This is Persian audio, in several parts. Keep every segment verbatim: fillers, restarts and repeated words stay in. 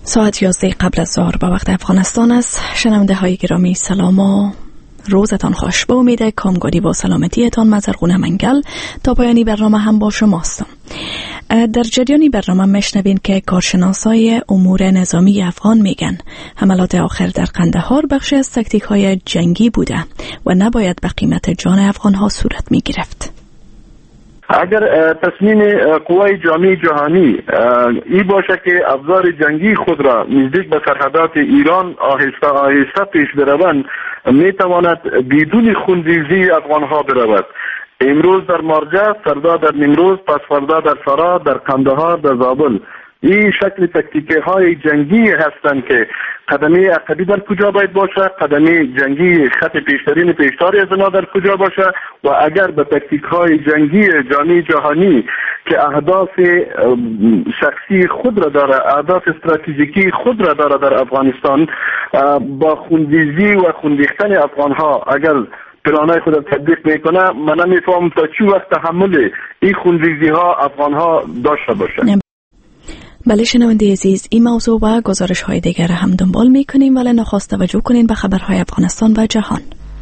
ساعت یازده قبل از ظهر به وقت افغانستان است. شنونده های گرامی سلام و روزتان خوش. به امید کامگاری با سلامتیتان مزرقون منگل تا پایانی برنامه هم با شماستم. در جریانی برنامه مشنوین که کارشناسای امور نظامی افغان میگن حملات آخر در قندهار بخشی از تاکتیک های جنگی بوده و نباید به قیمت جان افغان ها صورت میگرفت. اگر تصمیم قوای جامعه جهانی ای باشه که افزار جنگی خود را نزدیک به سرحدات ایران آهسته آهسته پیش بروند، میتواند بدون خونریزی افغان ها برود. امروز در مارجه، فردا در نیمروز، پس فردا در فرا، در قندهار، در زابل. این شکل تکتیک های جنگی هستند که قدمی عقبی در کجا باید باشه، قدمی جنگی خط پیشترین پیشتاری از ما در کجا باشه و اگر به تکتیک های جنگی جامعه جهانی که اهداف شخصی خود را داره، اهداف استراتژیکی خود را داره در افغانستان، با خوندیزی و خوندیختن افغان ها اگر پلانای خود تطبیق میکنه، من نمیفهم تا چی وقت تحمل این خوندیزی ها افغان ها داشته باشه. بله شنونده عزیز، این موضوع و گزارش های دیگر هم دنبال میکنیم، ولی نخواست توجه کنین به خبرهای افغانستان و جهان.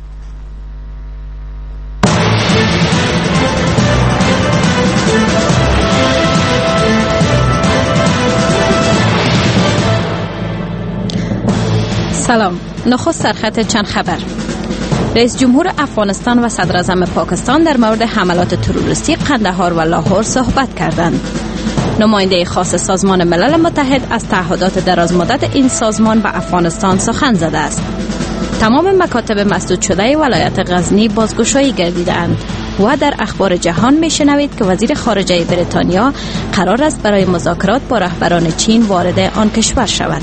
سلام، نخست سرخط چند خبر. رئیس جمهور افغانستان و صدر اعظم پاکستان در مورد حملات تروریستی قندهار و لاهور صحبت کردند. نماینده خاص سازمان ملل متحد از تعهدات درازمدت این سازمان به افغانستان سخن زده است. تمام مکاتب مسدود شده ولایت غزنی بازگشایی گردیدند و در اخبار جهان میشنوید که وزیر خارجه بریتانیا قرار است برای مذاکرات با رهبران چین وارد آن کشور شود.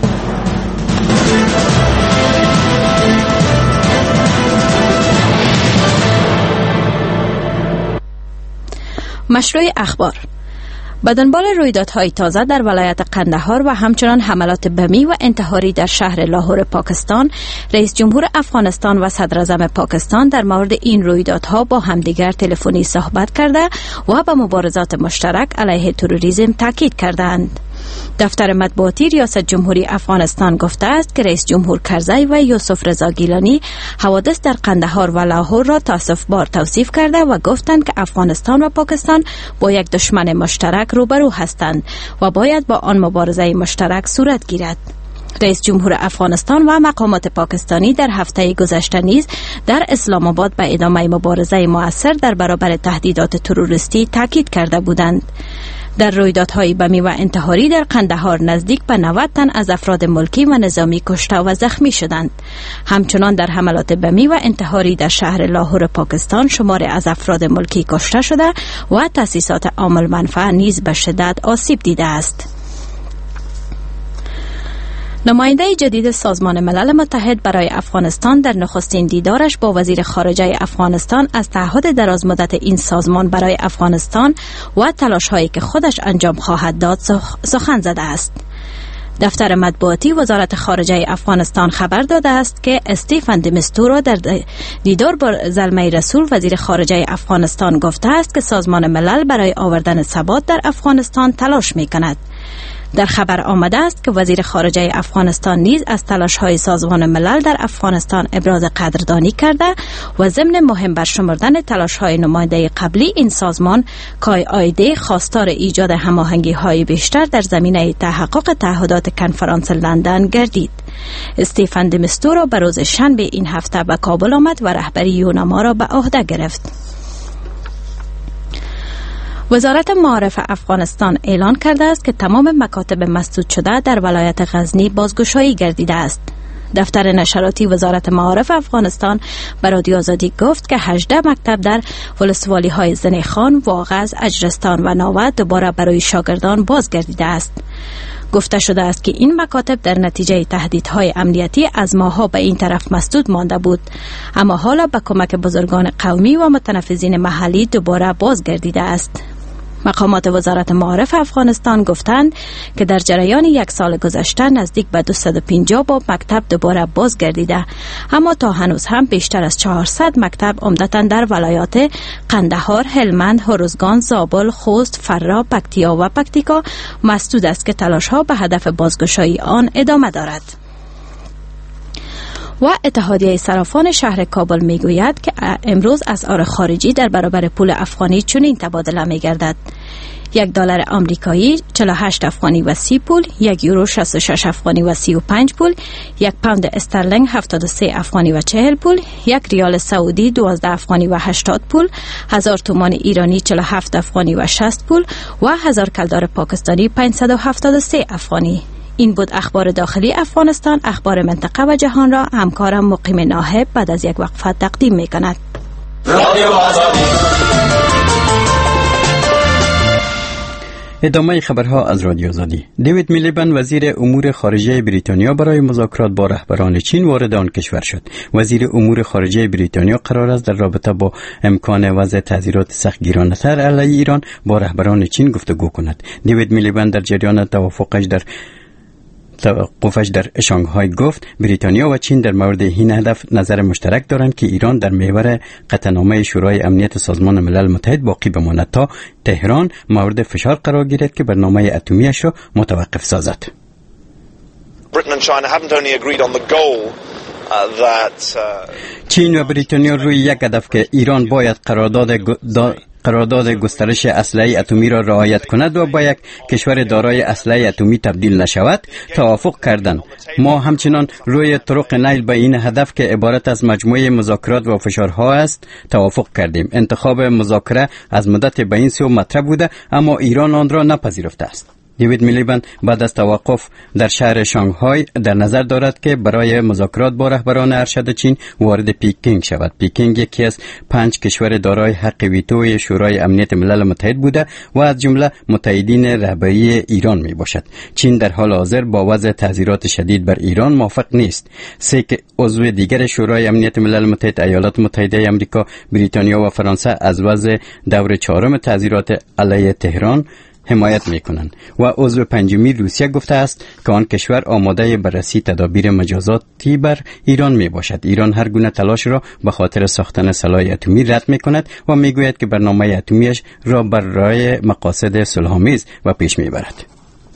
مشروع اخبار. به دنبال رویدادهای تازه در ولایت قندهار و همچنان حملات بمی و انتحاری در شهر لاهور پاکستان، رئیس جمهور افغانستان و صدر اعظم پاکستان در مورد این رویدادها با همدیگر تلفنی صحبت کرده و به مبارزات مشترک علیه تروریسم تاکید کردند. دفتر مطبوعاتی ریاست جمهوری افغانستان گفته است که رئیس جمهور کرزی و یوسف رضا گیلانی حوادث در قندهار و لاهور را تأسف بار توصیف کرده و گفتند که افغانستان و پاکستان با یک دشمن مشترک روبرو هستند و باید با آن مبارزه مشترک صورت گیرد. رئیس جمهور افغانستان و مقامات پاکستانی در هفته گذشته نیز در اسلام آباد به ادامه مبارزه مؤثر در برابر تهدیدات تروریستی تاکید کرده بودند. در رویدادهای بمی و انتحاری در قندهار نزدیک به نود تن از افراد ملکی و نظامی کشته و زخمی شدند. همچنان در حملات بمی و انتحاری در شهر لاهور پاکستان شماری از افراد ملکی کشته شده و تأسیسات عام المنفعه نیز به شدت آسیب دیده است. نماینده جدید سازمان ملل متحد برای افغانستان در نخستین دیدارش با وزیر خارجه افغانستان از تعهد درازمدت این سازمان برای افغانستان و تلاش‌هایی که خودش انجام خواهد داد سخن زده است. دفتر مطبوعاتی وزارت خارجه افغانستان خبر داده است که استیفن د مستورو در دیدار با زلمه رسول وزیر خارجه افغانستان گفته است که سازمان ملل برای آوردن ثبات در افغانستان تلاش می‌کند. در خبر آمده است که وزیر خارجه افغانستان نیز از تلاش‌های سازمان ملل در افغانستان ابراز قدردانی کرده و ضمن مهم برشمردن تلاش‌های نماینده قبلی این سازمان کای آیده خواستار ایجاد هماهنگی‌های بیشتر در زمینه تحقق تعهدات کنفرانس لندن گردید. استیفن د مستورو به روز شنبه این هفته به کابل آمد و رهبری یونما را به عهده گرفت. وزارت معارف افغانستان اعلان کرده است که تمام مکاتب مسدود شده در ولایت غزنی بازگشایی گردیده است. دفتر نشراتی وزارت معارف افغانستان به رادیو آزادی گفت که هجده مکتب در ولسوالی های زنیخان، واغظ، اجرستان و ناوه دوباره برای شاگردان بازگردیده است. گفته شده است که این مکاتب در نتیجه تهدیدهای امنیتی از ماه‌ها به این طرف مسدود مانده بود، اما حالا به کمک بزرگان قومی و متنفذین محلی دوباره بازگردیده است. مقامات وزارت معارف افغانستان گفتند که در جریان یک سال گذشته نزدیک به دویست و پنجاه باب مکتب دوباره بازگردیده، اما تا هنوز هم بیشتر از چهارصد مکتب عمدتاً در ولایات قندهار، هلمند، هرزگان، زابل، خوست، فرا، پکتیا و پکتیکا مسدود است که تلاش‌ها به هدف بازگشایی آن ادامه دارد. و اتحادیه صرافان شهر کابل میگوید که امروز اسعار خارجی در برابر پول افغانی چنین تبادله میگردد: یک دلار آمریکایی چهل و هشت افغانی و سی پول، یک یورو شصت و شش افغانی و سی و پنج پول، یک پوند استرلینگ هفتاد و سه افغانی و چهل پول، یک ریال سعودی دوازده افغانی و هشتاد پول، هزار تومان ایرانی چهل و هفت افغانی و شصت پول و هزار کلدار پاکستانی پانصد و هفتاد و سه افغانی. این بود اخبار داخلی افغانستان. اخبار منطقه و جهان را همکارم مقیم ناهب بعد از یک وقفه تقدیم می کند. ادامه خبرها از رادیو آزادی. دیوید میلیبند وزیر امور خارجه بریتانیا برای مذاکرات با رهبران چین وارد آن کشور شد. وزیر امور خارجه بریتانیا قرار است در رابطه با امکان وضع تعزیرات سختگیرانه‌تر علیه ایران با رهبران چین گفتگو کند. دیوید میلیبند در جریان توافقش در توقفش در شانگهای گفت بریتانیا و چین در مورد این هدف نظر مشترک دارند که ایران در محور قطعنامه شورای امنیت سازمان ملل متحد باقی بماند تا تهران مورد فشار قرار گیرد که برنامه اتمیش را متوقف سازد. چین و بریتانیا روی یک هدف که ایران باید قرارداد قرارداد گسترش اسلحه اتمی را رعایت کند و با یک کشور دارای اسلحه اتمی تبدیل نشود توافق کردند. ما همچنان روی طرق نیل به این هدف که عبارت از مجموعه مذاکرات و فشارها است توافق کردیم. انتخاب مذاکره از مدت به این سو مطرح بوده اما ایران آن را نپذیرفته است. دیوید میلیبند بعد از توقف در شهر شانگهای در نظر دارد که برای مذاکرات با رهبران ارشد چین وارد پیکینگ شود. پیکینگ یکی از پنج کشور دارای حق ویتوی شورای امنیت ملل متحد بوده و از جمله متحدین رهبری ایران می باشد. چین در حال حاضر با وضع تعزیرات شدید بر ایران موافق نیست. سه عضو دیگر شورای امنیت ملل متحد، ایالات متحده آمریکا، بریتانیا و فرانسه از وضع دور چهارم تعزیرات علیه تهران حمایت میکنند و عضو پنجمی روسیه گفته است که آن کشور آماده بررسی تدابیر مجازاتی بر ایران می باشد. ایران هر گونه تلاش را به خاطر ساختن سلاح اتمی رد میکند و میگوید که برنامه اتمیش را بر راه مقاصد صلح‌آمیز و پیش میبرد.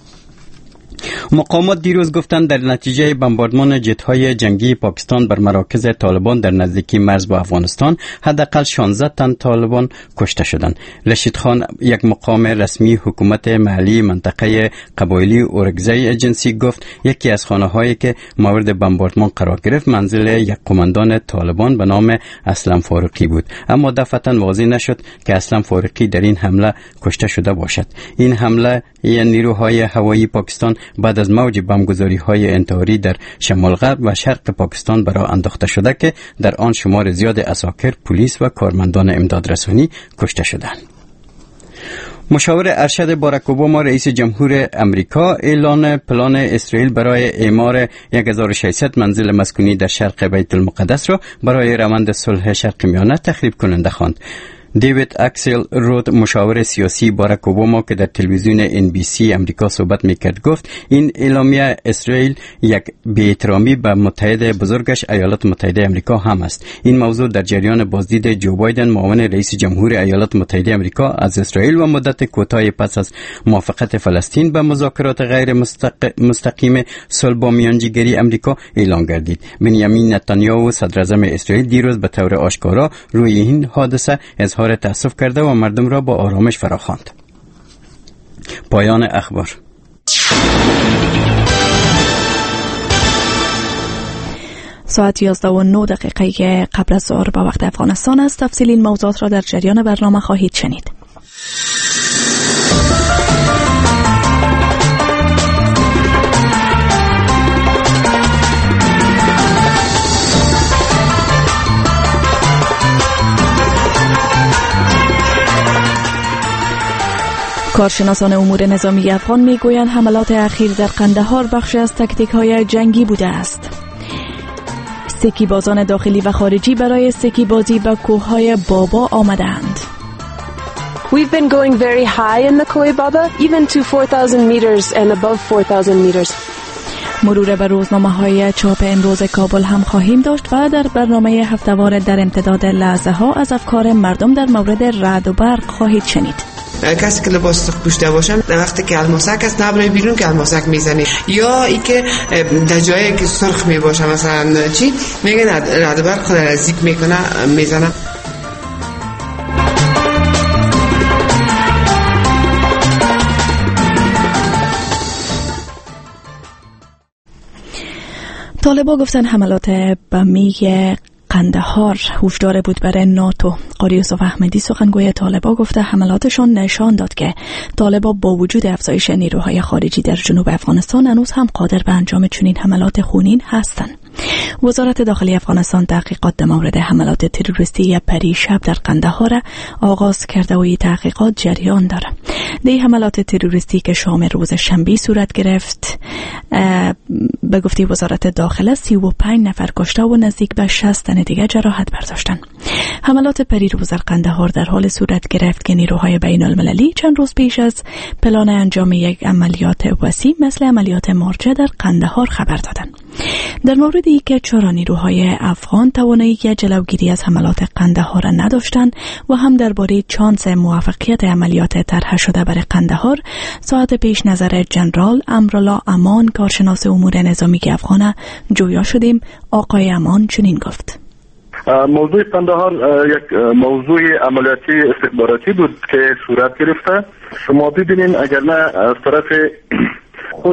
مقامات دیروز گفتند در نتیجه بمباردمان جت‌های جنگی پاکستان بر مراکز طالبان در نزدیکی مرز با افغانستان حداقل شانزده تن طالبان کشته شدند. رشید خان، یک مقام رسمی حکومت محلی منطقه قبایلی اورگزای ایجنسی، گفت یکی از خانه‌هایی که مورد بمباردمان قرار گرفت منزل یک قماندان طالبان به نام اسلم فاروقی بود، اما دفعتاً واضح نشد که اسلم فاروقی در این حمله کشته شده باشد. این حمله یعنی نیروهای هوایی پاکستان بعد از موج بمبگذاری‌های انتحاری در شمال غرب و شرق پاکستان برای انداخته شده که در آن شمار زیاد عساکر، پلیس و کارمندان امدادرسانی کشته شدند. مشاور ارشد باراک اوباما رئیس جمهور امریکا اعلان پلان اسرائیل برای اعمار هزار و ششصد منزل مسکونی در شرق بیت المقدس را برای روند صلح شرق میانه تخریب کننده خواند. دیوید اکسل رود، مشاور سیاسی باراک اوباما که در تلویزیون ان بی سی امریکا صحبت میکرد، گفت این اعلامیه اسرائیل یک بی‌احترامی به متحد بزرگش ایالات متحده امریکا هم است. این موضوع در جریان بازدید جو بایدن معاون رئیس جمهور ایالات متحده امریکا از اسرائیل و مدت کوتاهی پس از موافقت فلسطین به مذاکرات غیر مستق... مستقیم صلح با میانجیگری امریکا اعلان گردید. بنیامین نتانیاهو صدر اعظم اسرائیل دیروز به طور آشکارا روی این حادثه اظهار تأسف کرده و مردم را با آرامش فراخواند. پایان اخبار. ساعت یازده و نه دقیقه قبل از ظهر به وقت افغانستان است. تفصیل این موضوعات را در جریان برنامه خواهید شنید. کارشناسان امور نظامی افغان میگویند حملات اخیر در قندهار بخشی از تاکتیک‌های جنگی بوده است. سکی بازان داخلی و خارجی برای سکی بازی به کوههای بابا آمدند. We've been going very high in the Khoi Baba, even to four thousand meters and above four thousand meters. مرور بر روزنامه های چاپ امروز کابل هم خواهیم داشت و در برنامه هفته‌وار در امتداد لحظه ها از افکار مردم در مورد رعد و برق خواهید شنید. کسی که لباس سرخ پوشیده باشن در وقتی که الماسک از نبرای بیرون که الماسک میزنه، یا ای که در جایی که سرخ میباشه مثلا چی میگن رعد و برق خود نزدیک میکنه میزنه. طالبان گفتن حملات بمی قندهار هوشدار بود برای ناتو. قاری یوسف احمدی سخنگوی طالبان گفته حملاتشان نشان داد که طالبان با وجود افزایش نیروهای خارجی در جنوب افغانستان هنوز هم قادر به انجام چنین حملات خونین هستند. وزارت داخلی افغانستان تحقیقات در مورد حملات تروریستی پریشب در قندهار آغاز کرده و این تحقیقات جریان داره. دی حملات تروریستی که شام روز شنبه صورت گرفت به گفته وزارت داخله سی و پنج نفر کشته و نزدیک به شصت تن دیگه جراحت برداشتن. حملات پریروز در قندهار در حال صورت گرفت که نیروهای بین المللی چند روز پیش از پلان انجام یک عملیات وسیع مثل عملیات مارچه در قندهار خبر دادند. در مورد ای که چرا نیروهای افغان توانایی جلوگیری از حملات قندهار نداشتند و هم درباره چانس موفقیت عملیات طرح شده برای قندهار ساعت پیش نظر جنرال امرالله امان کارشناس امور نظامی افغان جویا شدیم. آقای امان چنین گفت: موضوع قندهار یک موضوع عملیاتی استخباراتی بود که صورت گرفته. شما ببینین اگر نه از طرف خود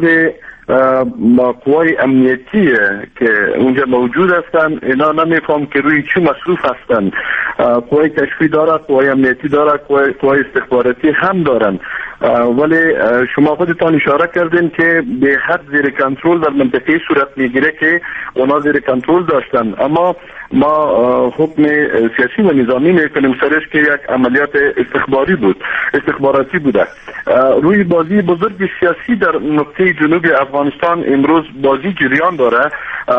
قوای امنیتی که اونجا موجود هستن اینا نمیفهم که روی چی مصروف هستن. قوای کشفی داره، قوای امنیتی داره، قوای استخباراتی هم دارن، ولی شما خودتان اشاره کردین که به حد زیر کنترل در منطقه صورت میگیره که اونا زیر کنترل داشتن، اما ما حکم سیاسی و نظامی میکنیم سرش که یک عملیات استخباری بود، استخباراتی بوده. روی بازی بزرگ سیاسی در نقطه جنوب افغانستان امروز بازی جریان داره.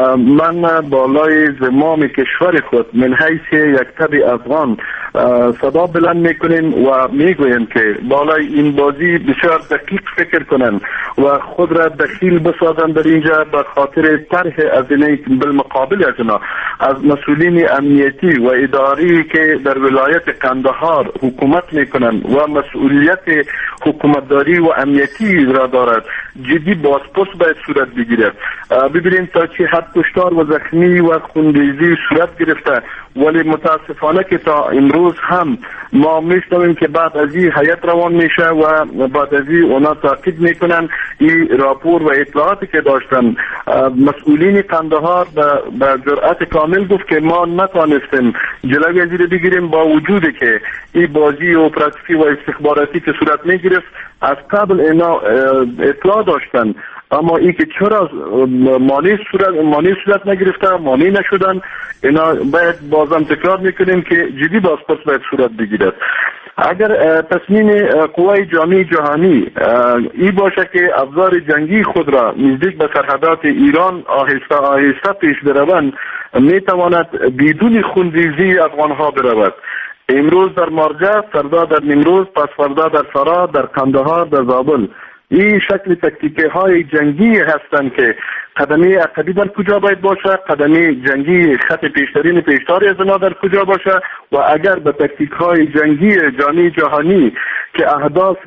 من بالای زمام کشور خود من حیث یک تبع افغان صدا بلند میکنیم و میگویم که بالای این بازی بسیار دقیق فکر کنن و خود را دخیل بسازن در اینجا به خاطر طرح از اینه بالمقابل از اینا از مسئولین امنیتی و اداری که در ولایت قندهار حکومت میکنن و مسئولیت حکومتداری و امنیتی را دارد جدی بازپرس باید صورت بگیرد. ببینید تا چه حد کشتار و زخمی و خونریزی صورت گرفته، ولی متاسفانه که تا امروز هم ما میشنویم که بعد از این هیئت روان میشه و بعد از این اونا تاکید میکنن این راپور و اطلاعاتی که داشتن. مسئولین قندهار به جرأت کامل گفت که ما نتوانستیم جلوی از این بگیریم با وجودی که این بازی اپراتیفی و استخباراتی که صورت میگرفت از قبل اینا اطلاع داشتن، اما ای که چرا مانع صورت مانع صورت نگرفته، مانع نشدن، اینا باید بازم تکرار میکنیم که جدی بازپرس باید صورت بگیرد. اگر تصمیم قوای جامعه جهانی ای باشه که افزار جنگی خود را نزدیک به سرحدات ایران آهسته آهسته پیش بروند، میتواند بدون خونریزی افغانها برود. امروز در مارجه، فردا در نیمروز، پس فردا در فرا، در قندهار، در زابل. این شکل تکتیک های جنگی هستند که قدمی عقبی در کجا باید باشه، قدمی جنگی خط پیشترین پیشتاری از اینا در کجا باشه، و اگر به تکتیک های جنگی جامعه جهانی که اهداف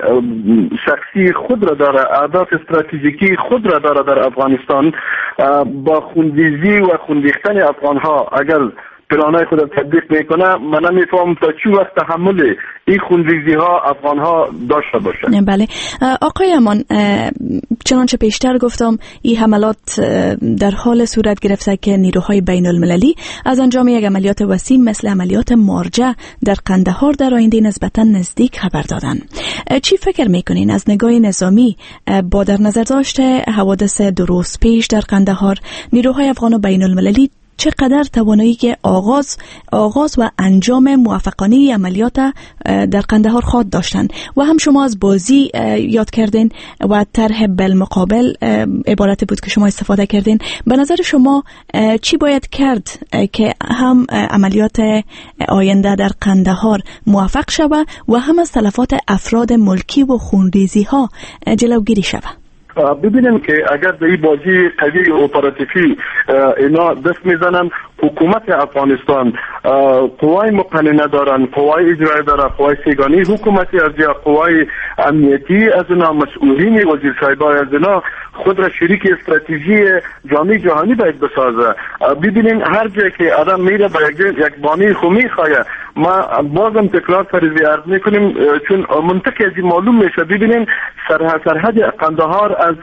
شخصی خود را داره، اهداف استراتژیکی خود را داره در افغانستان، با خونریزی و خونریختن افغان ها اگر پلانای خود تطبیق میکنه، من نمیفهم تا چی وقت تحمل این خونریزی ها افغان ها داشته باشه. بله آقای امان، چنانچه پیشتر گفتم این حملات در حال صورت گرفته که نیروهای بین المللی از انجام یک عملیات وسیع مثل عملیات مارجه در قندهار در آینده نسبتا نزدیک خبر دادن. چی فکر میکنین از نگاه نظامی با در نظر داشته حوادث دو روز پیش در قندهار نیروهای افغان و بین المللی چقدر توانایی که آغاز آغاز و انجام موفقانه عملیات در قندهار خواهد داشتند. و هم شما از بازی یاد کردین و طرح بالمقابل عبارت بود که شما استفاده کردین. به نظر شما چی باید کرد که هم عملیات آینده در قندهار موفق شود و هم از تلفات افراد ملکی و خونریزی ها جلوگیری شود؟ ببینیم که اگر در این بازی قوی اپراتیفی اینا دست میزنن، حکومت افغانستان قوای مقننه دارن، قوای اجرایی دارن، قوای سیگانی حکومتی از یا قوای امنیتی از اینا، مسئولین وزیر صاحبای از اینا خود را شریک استراتژی جامعه جهانی باید بسازه. ببینین هر جایی که آدم میره با یک بانی خومی خواهد، ما بازم تکرار فریضه عرض میکنیم چون منطقی از این معلوم میشه. ببینین سرحد سرحد قندهار از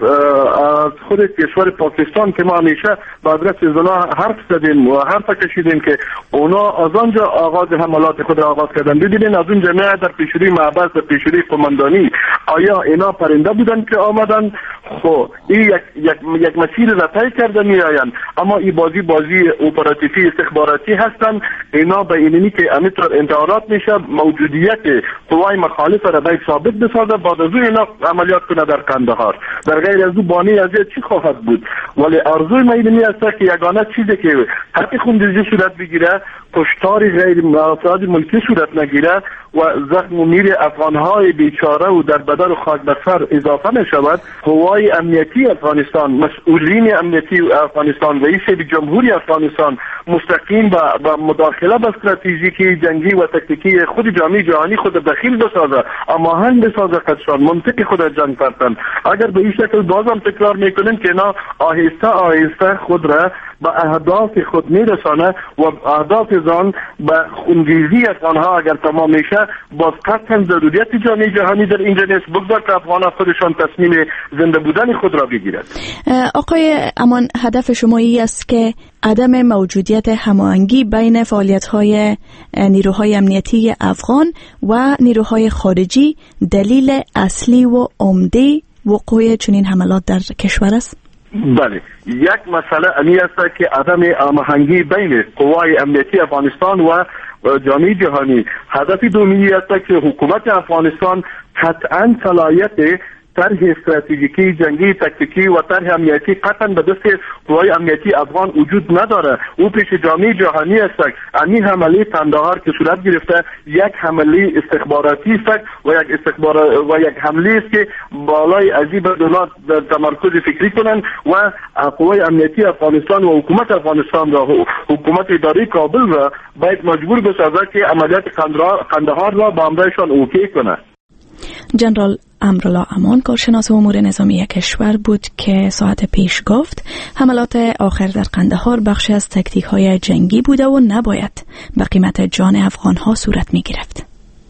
از خود کشور پاکستان که ما همیشه با آدرس اونا حرف زدیم و حرف کشیدیم که اونا از آنجا آغاز حملات خود را آغاز کردن. ببینین از اون جمعه در پیشروی معبد و پیشروی قماندانی آیا اینا پرنده بودن که آمدن؟ خب این یک یک یک مسیر را طی کرده میآیند، اما این بازی بازی اپراتیفی استخباراتی هستند. اینا به اینی که امیتر انتحارات میشه، موجودیت قوای مخالف را باید ثابت بسازه، بعد از اینا عملیات کنه در قندهار. در غیر از او بانی از چی خواهد بود؟ ولی آرزوی ما اینی است که یگانه چیزی که حتی خونریزی صورت بگیره، کشتار غیر افراد ملکی صورت نگیره و زخم و میر افغانهای بیچاره و در بدن و خاک بر سر اضافه نشود، قوای امنیتی افغانستان، مسئولین امنیتی افغانستان، رئیس جمهوری افغانستان مستقیم با مداخله به استراتژیکی جنگی و تکتیکی خود جامعه جهانی خود دخیل بسازه، اما هم بسازه قدشان منطقی خود جنگ پرتن. اگر به این شکل بازم تکرار میکنن که اینا آهسته آهسته خود را به اهداف خود میرسانه و اهداف زان به خونریزی افغانها اگر تمام میشه، باز قطعا ضروریت جامعه جهانی در اینجا نیست بگذار که افغانها خودشان تصمیم زنده بودن خود را بگیرد. آقای امان، هدف شما ای است که عدم موجودیت هماهنگی بین فعالیت‌های نیروهای امنیتی افغان و نیروهای خارجی دلیل اصلی و عمده وقوع چنین حملات در کشور است؟ بله، یک مسئله امی است که عدم هماهنگی بین قوای امنیتی افغانستان و جامعه جهانی. هدف دومی است که حکومت افغانستان قطعاً صلاحیت طرح استراتژیکی جنگی تکتیکی و طرح امنیتی قطعا به دست قوای امنیتی افغان وجود نداره. او پیش جامعه جهانی است. امی حمله قندهار که صورت گرفته یک حمله استخباراتی است و یک استخبار و یک حمله است که بالای عجیب دولت تمرکز فکری کنند و قوای امنیتی افغانستان و حکومت افغانستان را، حکومت اداره کابل را باید مجبور بسازد که عملیات قندهار را با همراهشان اوکی کنه. جنرال امرالله امان، کارشناس امور نظامی کشور بود که ساعت پیش گفت حملات آخر در قندهار بخشی از تکتیک های جنگی بوده و نباید به قیمت جان افغان ها صورت می گرفت.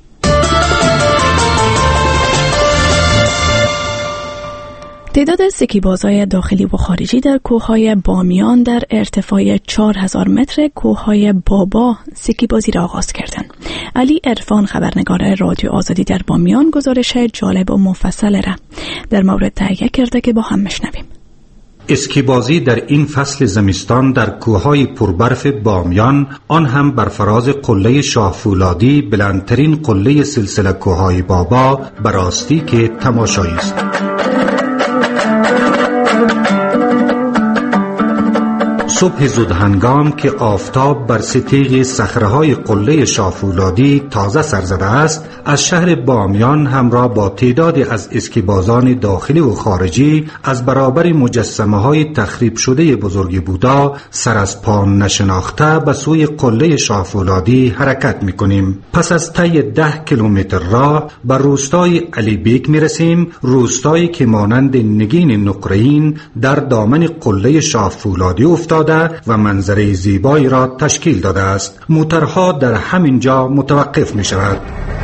تعداد سکیبازهای داخلی و خارجی در کوههای بامیان در ارتفاع چهار هزار متر کوههای بابا سکیبازی را آغاز کردند. علی عرفان، خبرنگار رادیو آزادی در بامیان، گزارش جالب و مفصل را در مورد تهیه کرده که با هم مشنویم. اسکیبازی در این فصل زمستان در کوههای پربرف بامیان، آن هم بر فراز قله شاه فولادی، بلندترین قله سلسله کوههای بابا، براستی که تماشایی است. صبح زودهنگام که آفتاب بر ستیغ صخره‌های قله شاه فولادی تازه سر زده است، از شهر بامیان همراه با تعدادی از اسکیبازان داخلی و خارجی از برابر مجسمه‌های تخریب شده بزرگ بودا سر از پا نشناخته به سوی قله شاه فولادی حرکت می‌کنیم. پس از طی ده کیلومتر راه بر روستای علی بیگ می‌رسیم، روستایی که مانند نگین نقره‌ین در دامن قله شاه فولادی افتاده و منظره زیبایی را تشکیل داده است. موترها در همین جا متوقف می شود.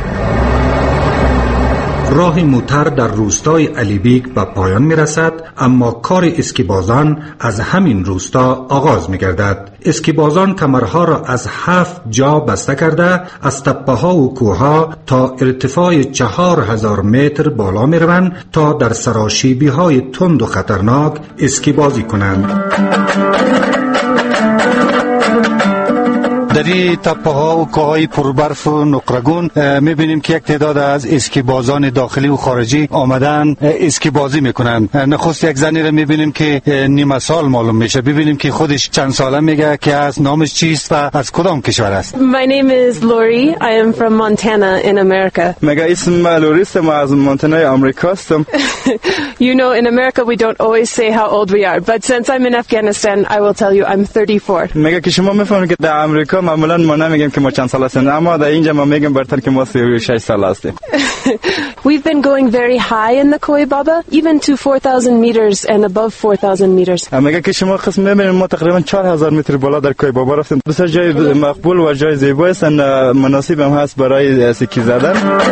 راه موتر در روستای علی بیگ به پایان می رسد، اما کار اسکیبازان از همین روستا آغاز می گردد. اسکیبازان کمرها را از هفت جا بسته کرده از تپه ها و کوه ها تا ارتفاع چهار هزار متر بالا می روند تا در سراشیبی های تند و خطرناک اسکیبازی کنند. در این تپه ها و کوههای پربرف و نقرگون میبینیم که یک تعداد از اسکیبازان داخلی و خارجی آمدن اسکیبازی میکنن. نخست یک زنی رو میبینیم که نیمه سال معلوم میشه. ببینیم که خودش چند ساله میگه که از نامش چیست و از کدام کشور است. My name is Lori. I am from Montana in America. میگه اسم لوری است، ما از مونتانای آمریکا هستم. You know, in America we don't always say how old we are, but since I'm in Afghanistan, I will tell you I'm thirty-four. میگه که شما میفهمید که در آمریکا معمولا ما نمیگیم که ما چند سال هستیم، اما در اینجا ما میگیم برتر که ما سی و شش سال هستیم. We've been going very high in the Koi Baba, even to four thousand meters and above four thousand meters. میگه که شما قسم میبینید ما تقریبا چهار هزار متر بالا در کوی بابا رفتیم. بسیار جای مقبول و جای زیبایی است، مناسب هم هست برای سکی زدن.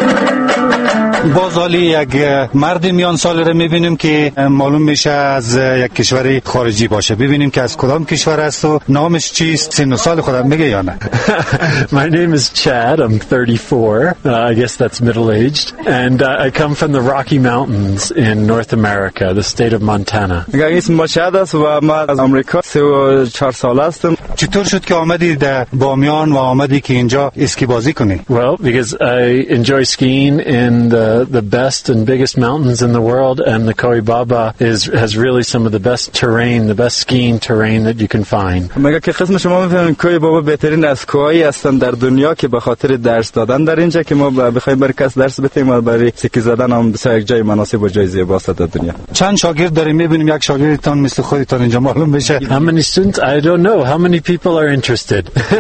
باز حالی یک مرد میان سال رو میبینیم که معلوم میشه از یک کشور خارجی باشه. ببینیم که از کدام کشور است و نامش چیست، سن و سال خودم میگه یا نه. My name is Chad. I'm thirty-four. Uh, I guess that's middle-aged. And uh, I come from the Rocky Mountains in North America, the state of Montana. میگه اسم ما چاد است و ما از آمریکا سی و چهار ساله هستم. چطور شد که آمدی در بامیان و آمدی که اینجا اسکی بازی کنی؟ Well, because I enjoy skiing in the the best and biggest mountains in the world, and the Koi Baba is has really some of the best terrain, the best skiing terrain that you can find. میگه که قسم شما میفهمید کوی بابا بهترین از کوهایی هستن در دنیا که به خاطر درس دادن در اینجا که ما بخوایم برای کس درس بدیم و برای سکی زدن هم بسیار یک جای مناسب و جای زیبا است در دنیا. چند شاگرد داریم؟ میبینیم یک شاگردتان مثل خودتان اینجا معلوم بشه. How many students? I don't know. How many people are interested?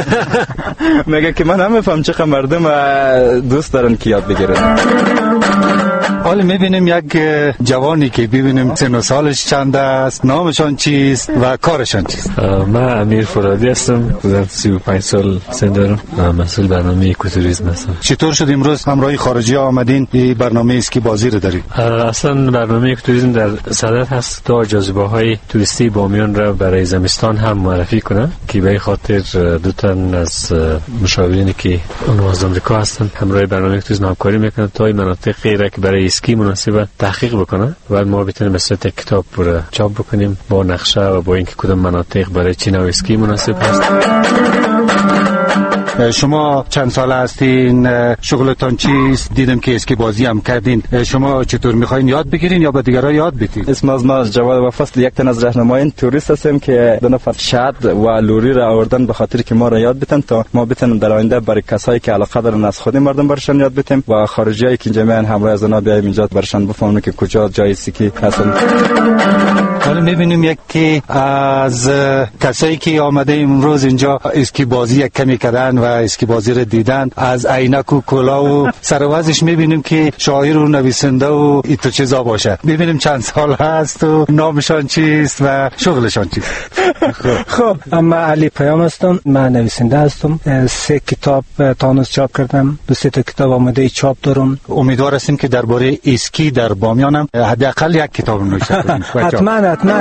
میگه که من نمیفهم چقدر مردم دوست دارن که یاد بگیرن. حالا میبینیم یک جوانی که ببینیم سن و سالش چند است، نامشان چیست و کارشان چیست. من امیر فرادی هستم، بودم سی و پنج سال سن دارم، مسئول برنامه اکوتوریسم هستم. چطور شد امروز همراه خارجی آمدین این برنامه اسکی بازی رو دارید؟ اصلا برنامه اکوتوریسم در صدد هست تا جاذبه های توریستی بامیان را برای زمستان هم معرفی کنه که به خاطر دو تن از مشاورینی که اونها از آمریکا هستن همراه برنامه اکوتوریسم همکاری میکنن تا این مناطقی را که برای اسکی مناسبه تحقیق بکنه و ما بتونیم مثل کتاب رو چاپ بکنیم با نقشه و با اینکه کدام مناطق برای چه نوع اسکی مناسب هست. شما چند ساله هستین؟ شغلتان چیست؟ دیدم که اسکی بازی هم کردین. شما چطور میخواین یاد بگیرین یا به دیگران یاد بدین؟ اسم از ما جواد و فصل یک تن از راهنمایان توریست هستیم که دو نفر شاد و لوری را آوردن به خاطر که ما را یاد بدن تا ما بتونیم در آینده برای کسایی که علاقه دارن از خود مردم برشان یاد بدیم و خارجیایی که اینجا میان همراه از اونا بیایم اینجا برشان بفهمن که کجا جای اسکی هستن. حالا میبینیم یکی از کسایی که آمده امروز اینجا اسکی بازی یک کمی کردن و اسکی بازی رو دیدن از عینک و کلاه و سروازش میبینیم که شاعر و نویسنده و ایتو چیزا باشه. ببینیم چند سال هست و نامشان چیست و شغلشان چیست. خب اما علی پیام هستم، من نویسنده هستم، سه کتاب تانوس چاپ کردم، دو سه تا کتاب آماده چاپ دارم. امیدوار هستیم که درباره اسکی در بامیانم حداقل یک کتاب نوشته کنیم. حتما حتما.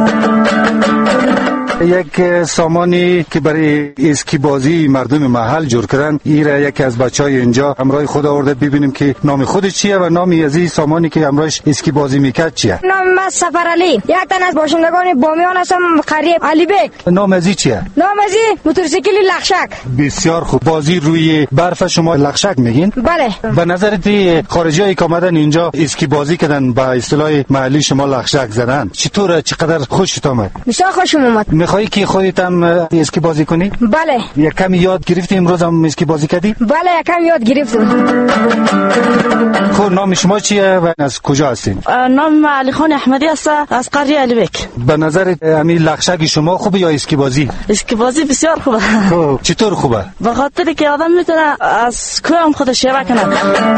یک سامانی که برای اسکی بازی مردم محل جور کردن، ایره یکی از بچهای اینجا همراه خود آورده. ببینیم که نام خود چیه و نامی از این سامانی که همراهش اسکی بازی میکرد چیه. نام من سفر علی، یک تن از باشندگان بامیان هستم، قریب علی بیگ. نام از این چیه؟ نام از این موتورسیکل لخشک. بسیار خوب. بازی روی برف شما لخشک میگین؟ بله. به نظرت خارجیایی که آمدن اینجا اسکی بازی کردن با اصطلاح محلی شما لخشک زدن، چطور چقدر خوشت آمد؟ بسیار خوشم اومد. میخوای که خودت هم اسکی بازی کنی؟ بله. یک کمی یاد گرفتی امروز هم اسکی بازی کردی؟ بله یک کمی یاد گرفتم. خب نام شما چیه و از کجا هستین؟ نام علی خان احمدی است از قریه علی بیک. به نظر همین لخشک شما خوبه یا اسکی بازی؟ اسکی بازی بسیار خوبه. خب چطور خوبه؟ به خاطر که آدم میتونه از کوه هم خودش شیوه کنه.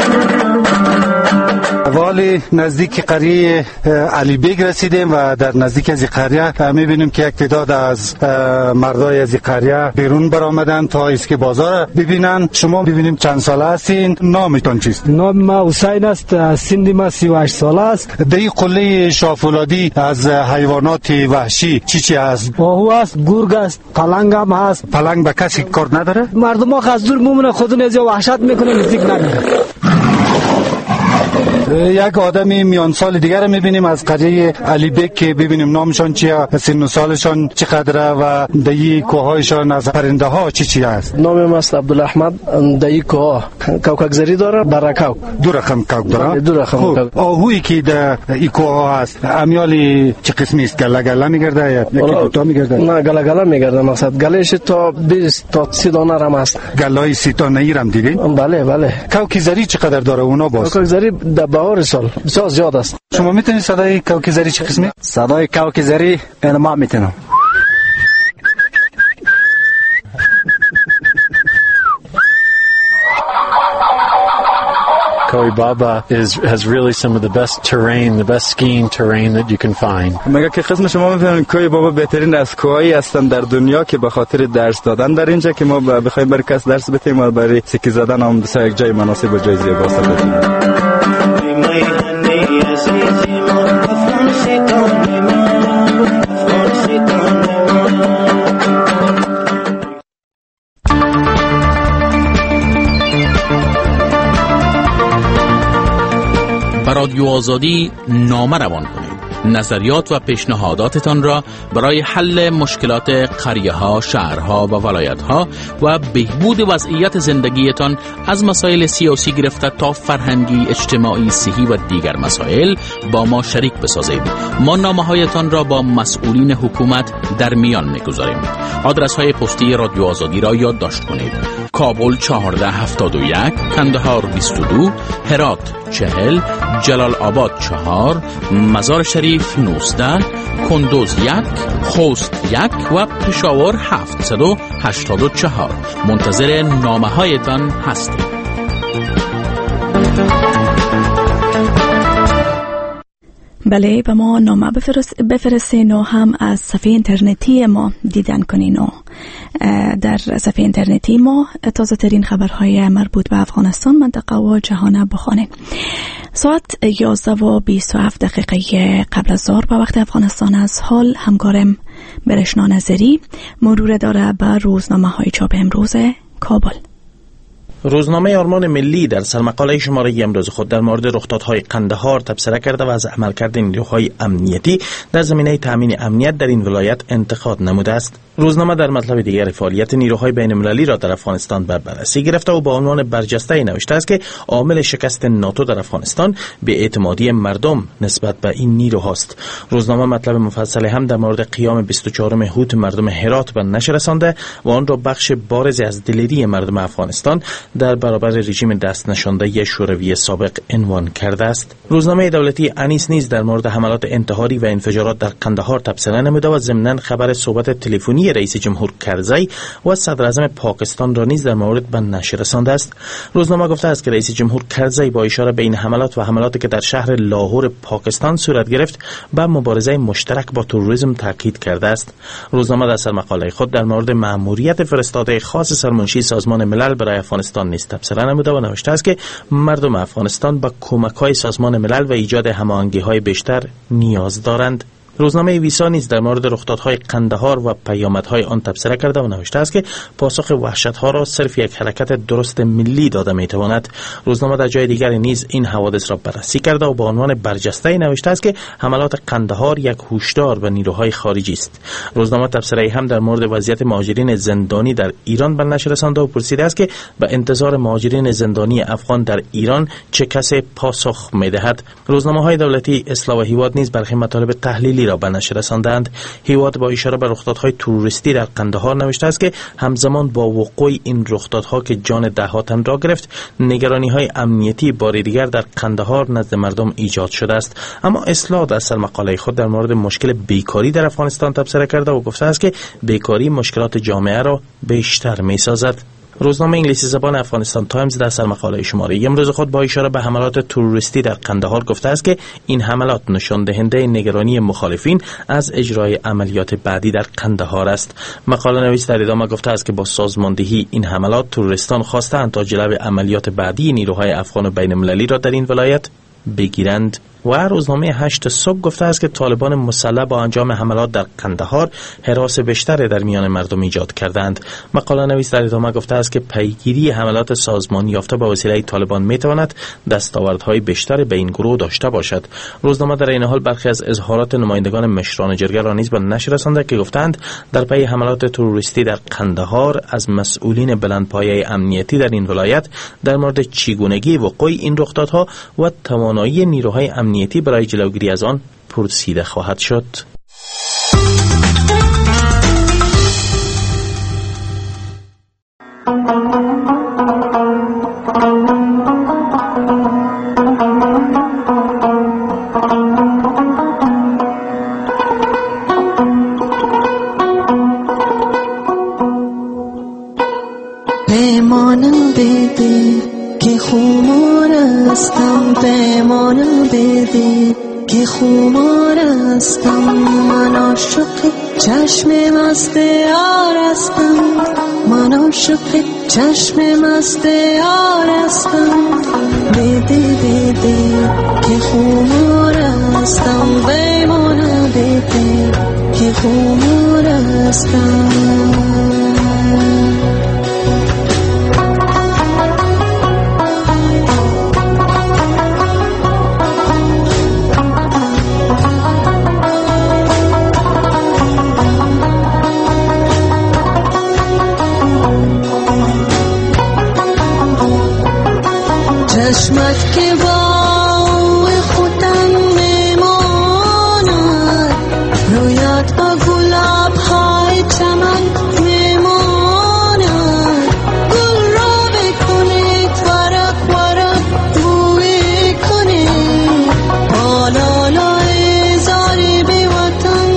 والی نزدیک قریه علی بیگ رسیدیم و در نزدیک از قریه میبینیم که یک تعداد از مردای از قریه بیرون برآمدن تا اسکی بازار ببینن. شما ببینیم چند ساله هستین؟ نامتون چیست؟ نام ما حسین است، سن ما سی و هشت ساله است. در این قله شاهفولادی از حیوانات وحشی چی چی هست؟ باهو است، گرگ است، پلنگ هم هست. پلنگ به کسی کار نداره؟ مردم ها از دور میمونه، خودون از وحشت میکنه، نزدیک نمیره. یک آدمی میان سال دیگر رو میبینیم از قریه علی بک که ببینیم نامشان چیه، سن و سالشان چقدره و دایی کوهایشان از پرنده ها چی چی است. نامم است عبدالاحمد. دایی کوه کوکگزاری داره، برکاو دو رقم کوک داره. دو رقم کوک. آهویی که در این کوه ها هست امیالی چه قسمی است؟ گله گله میگرده یا یکی کوتاه میگرده؟ نه گله گله میگرده. مقصد گلهش تا بیست تا سی دانه رم است. گلای سی تا نیرم دیدی؟ بله بله. کوکگزاری چقدر داره اونا باز؟ کوکگزاری در بهار سال بسیار زیاد است. شما میتونید صدای کوکگزاری چه قسمی؟ صدای کوکگزاری انا ما میتونم. Koi Baba is has really some of the best terrain, the best skiing terrain that you can find. مگه که قسم شما میفهمید کوی بابا بهترین از کوهایی هستن در دنیا که به خاطر درس دادن در اینجا که ما بخوایم برای کس درس بدیم و برای سکی زدن هم بسیار یک جای مناسب و جای زیبا ساختیم. رادیو آزادی نامه روان کنید. نظریات و پیشنهاداتتان را برای حل مشکلات قریه‌ها، شهرها و ولایت‌ها و بهبود وضعیت زندگیتان از مسائل سیاسی گرفته تا فرهنگی، اجتماعی، صحی و دیگر مسائل با ما شریک بسازید. ما نامه‌هایتان را با مسئولین حکومت در میان می‌گذاریم. آدرس‌های پستی رادیو آزادی را یادداشت کنید: کابل چهارده هفتاد و یک، کندهار بیست و دو، هرات چهل، جلال آباد چهار، مزار شریف نوزده، کندوز یک، خوست یک و پشاور هفتصد و هشتاد و چهار. منتظر نامه هایتان هستیم. بله، به ما نامه بفرست بفرستین و هم از صفحه اینترنتی ما دیدن کنین و در صفحه اینترنتی ما تازه ترین خبرهای مربوط به افغانستان، منطقه و جهان بخوانین. ساعت یازده و بیست و هفت دقیقه قبل از ظهر به وقت افغانستان از حال همکارم برشنا نظری مرور داره به روزنامه های چاپ امروز کابل. روزنامه آرمان ملی در سرمقاله شماره امروز خود در مورد رخدادهای قندهار تبصره کرده و از عملکرد نیروهای امنیتی در زمینه تامین امنیت در این ولایت انتقاد نموده است. روزنامه در مطلب دیگر فعالیت نیروهای بین‌المللی را در افغانستان به بررسی گرفته و با عنوان برجسته نوشته است که عامل شکست ناتو در افغانستان به اعتمادی مردم نسبت به این نیروهاست. روزنامه مطلب مفصلی هم در مورد قیام بیست و چهارم هوت مردم هرات به نشر رسانده و آن را بخش بارزی از دلیری مردم افغانستان در برابر رژیم دست نشانده شوروی سابق عنوان کرده است. روزنامه دولتی انیس نیز در مورد حملات انتحاری و انفجارات در قندهار تبصره نموده و ضمناً خبر صحبت تلفنی رئیس جمهور کرزی و صدر اعظم پاکستان را نیز در مورد به نشر رسانده است. روزنامه گفته است که رئیس جمهور کرزی با اشاره به این حملات و حملاتی که در شهر لاهور پاکستان صورت گرفت به مبارزه مشترک با تروریسم تاکید کرده است. روزنامه در سرمقاله خود در مورد مأموریت فرستاده خاص سرمنشی سازمان ملل برای افغانستان نیز تبصره نموده و نوشته است که مردم افغانستان به کمک‌های سازمان ملل و ایجاد هماهنگی‌های بیشتر نیاز دارند. روزنامه ویسا نیز در مورد رخدادهای قندهار و پیامدهای آن تبصره کرده و نوشته است که پاسخ وحشت‌ها را صرف یک حرکت درست ملی داده می‌تواند. روزنامه در جای دیگر نیز این حوادث را بررسی کرده و با عنوان برجسته نوشته است که حملات قندهار یک هشدار به نیروهای خارجی است. روزنامه تبصره هم در مورد وضعیت مهاجرین زندانی در ایران به نشر رسانده و پرسیده است که به انتظار مهاجرین زندانی افغان در ایران چه کسی پاسخ می‌دهد. روزنامه‌های دولتی اصلاح و هیواد نیز برخی مطالب تحلیلی را به نشر رساندند. هیواد با اشاره به رخدادهای تروریستی در قندهار نوشته است که همزمان با وقوع این رخدادها که جان ده‌ها تن را گرفت، نگرانی‌های امنیتی بار دیگر در قندهار نزد مردم ایجاد شده است. اما اصلاح در سرمقاله خود در مورد مشکل بیکاری در افغانستان تبصره کرده و گفته است که بیکاری مشکلات جامعه را بیشتر می‌سازد. روزنامه انگلیسی زبان افغانستان تایمز در سرمقاله شماره امروز خود با اشاره به حملات تروریستی در قندهار گفته است که این حملات نشان دهنده نگرانی مخالفین از اجرای عملیات بعدی در قندهار است. مقاله نویس در ادامه گفته است که با سازماندهی این حملات تروریستان خواستند تا جلوی عملیات بعدی نیروهای افغان و بین المللی را در این ولایت بگیرند. و روزنامه هشت صبح گفته است که طالبان مسلح با انجام حملات در قندهار هراس بیشتری در میان مردم ایجاد کردند. مقاله نویس در ادامه گفته است که پیگیری حملات سازمانی یافته با وسیله طالبان میتواند دستاوردهای بیشتری به این گروه داشته باشد. روزنامه در این حال برخی از اظهارات نمایندگان مشران جرگه را نیز به نشر رسانده که گفتند در پی حملات تروریستی در قندهار از مسئولین بلندپایه امنیتی در این ولایت در مورد چگونگی وقوع این رخدادها و توانایی نیروهای امنیتی برای جلوگیری از آن پرسیده خواهد شد. پیمانم بده که خمار هستم، پیمانم بده که خمار هستم، من عاشق چشم مست یار هستم، من عاشق چشم مست یار هستم، بده بده که خمار هستم، پیمانم بده که خمار هستم. چشمت که با خودم میماند، رویت با گلاب های چمن میماند، گل را بکنید ورق ورق بوی کنید، بالالای زاری به وطن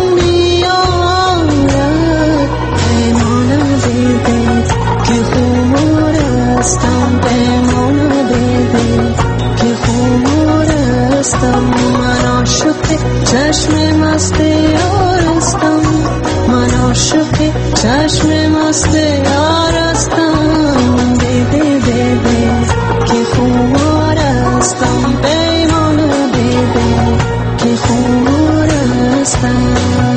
میارد، پیمانم بدید که خمار هستم، پیمانم بدید که خمار هستم، من عاشق چشم مست یار هستم، من عاشق چشم مست یار هستم، بده بده که خمار هستم، پیمانم بده که خمار هستم.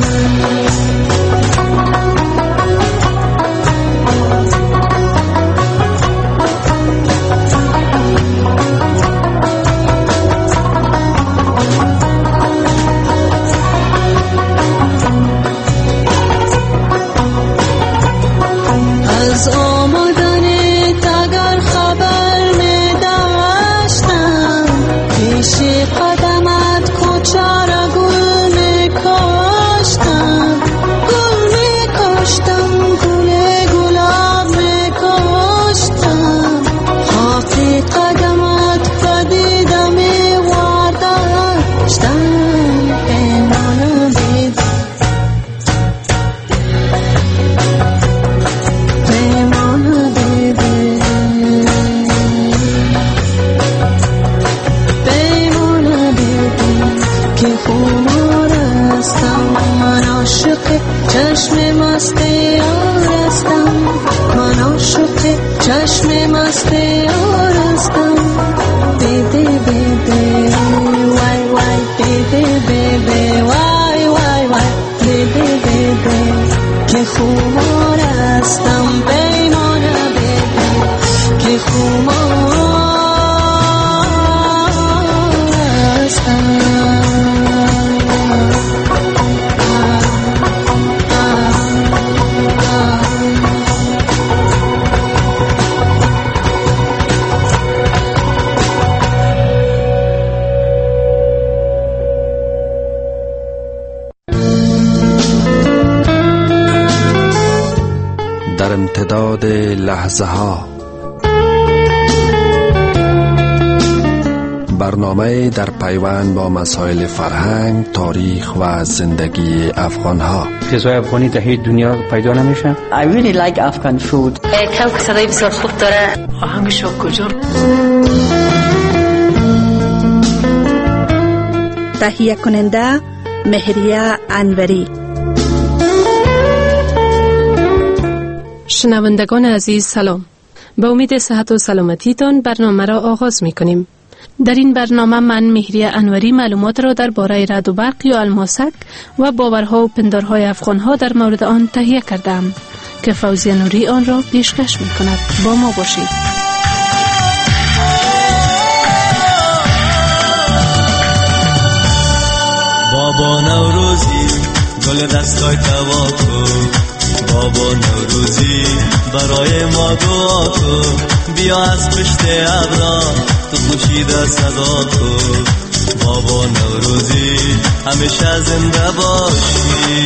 از آمدن تگر خبر می داشتم، پیش قدمت کوچه را گل می کاشتم، گل می کاشتم، گل گلاب می کاشتم، خاطی قدمت پدیده می وارداشتم، پیمانم بید چشم مست یار هستم، من عاشق چشم مست یار هستم، بده بده وای وای بده بده وای وای وای بده بده که خمار هستم، پیمانم بده که خمار هستم. در امتداد لحظه ها، برنامه در پیوند با مسائل فرهنگ، تاریخ و زندگی افغان ها. غذای افغانی در هیچ دنیا پیدا نمیشه. I really like Afghan food. کم که صدای بسیار خوب داره. آهنگش کجا؟ تهیه کننده مهریه انوری. شنوندگان عزیز سلام. با امید صحت و سلامتیتان برنامه را آغاز می کنیم. در این برنامه من مهریه انوری معلومات را درباره رعد و برق یا الماسک و باورها و پندارهای افغانها در مورد آن تهیه کردم که فوزیه نوری آن را پیشکش می‌کند. با ما باشید. بابا نوروزی گل دستای توا کن، بابا نوروزی برای ما دعا کن، بیا از پشت ابرا تو خورشید صدا کن، بابا نوروزی همیشه زنده باشی.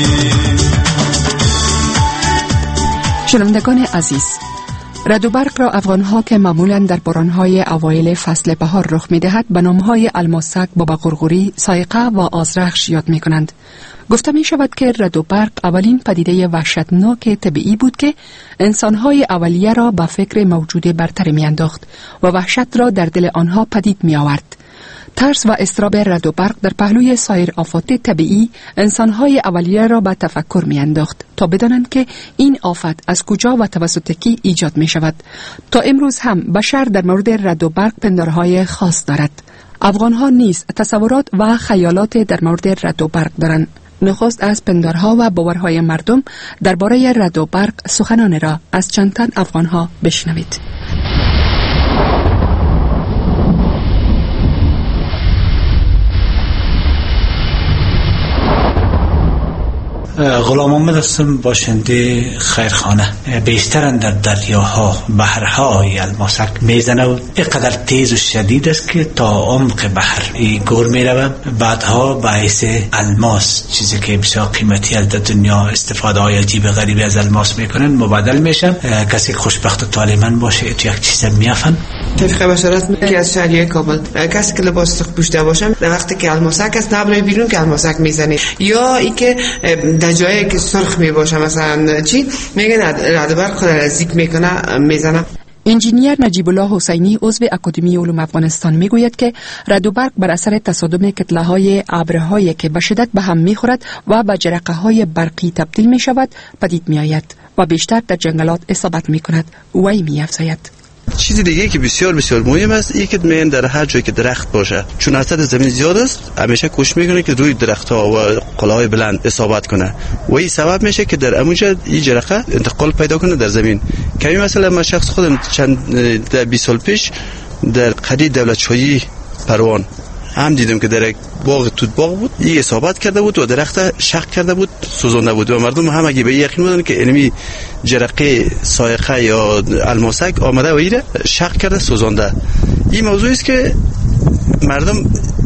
شنوندگان عزیز، رعد و برق را افغانها که معمولاً در بارانهای اوایل فصل بهار رخ می‌دهد به نام‌های الماسک، بابا قرقوری، صاعقه و آذرخش یاد می‌کنند. گفته می‌شود که رعد و برق اولین پدیده وحشتناک طبیعی بود که انسان‌های اولیه را به فکر موجود برتر می‌انداخت و وحشت را در دل آنها پدید می‌آورد. ترس و اضطراب رعد و برق در پهلوی سایر آفات طبیعی انسان‌های اولیه را به تفکر می‌انداخت تا بدانند که این آفت از کجا و توسط کی ایجاد می‌شود. تا امروز هم بشر در مورد رعد و برق پندارهای خاص دارد. افغان‌ها نیز تصورات و خیالات در مورد رعد و برق دارند. نخست از پندارها و باورهای مردم درباره رعد و برق سخنان را از چند تن افغان‌ها بشنوید. غلام محمد هستم، باشنده خیرخانه. بیشترن در دریاها، بحرهای الماسک میزنه و اینقدر تیز و شدید است که تا عمق بحر ای گور میروه. بعدها باعث الماس، چیزی که بسیار قیمتی از دنیا استفاده های عجیب غریبی از الماس میکنن، مبادل میشن. کسی خوشبخت و طالبان باشه تو یک چیز میافن. طبق بشارت که از شهریه کابل، کسی که لباس سرخ پوشیده باشه در وقتی که الماسک است نبره بیرون که الماسک میزنه، یا ای که در جایی که سرخ می باشه مثلا چی میگن رعد و برق خود نزدیک میکنه میزنه. انجینیر نجیب الله حسینی عضو اکادمی علوم افغانستان میگوید که رعد و برق بر اثر تصادم کتله‌های ابرهایی که به شدت به هم میخورد و به جرقه‌های برقی تبدیل میشود پدید میآید و بیشتر در جنگلات اصابت میکند. وی میافزاید چیزی دیگه که بسیار بسیار مهم است این که میان در هر جایی که درخت باشه، چون حرکت زمین زیاد است، همیشه کوشش میکنه که روی درخت ها و قله‌های بلند اصابت کنه و این سبب میشه که در اونجا این جرقه انتقال پیدا کنه در زمین. کمی مثلا من شخص خودم چند بیست سال پیش در قریه دولتشاهی پروان هم دیدم که در یک باغ توت باغ بود، این اصابت کرده بود و درخت شق کرده بود، سوزانده بود و مردم هم اگه به یقین بودن که علمی جرقه صاعقه یا الماسک آمده و ایره شق کرده سوزانده. این موضوع است که مردم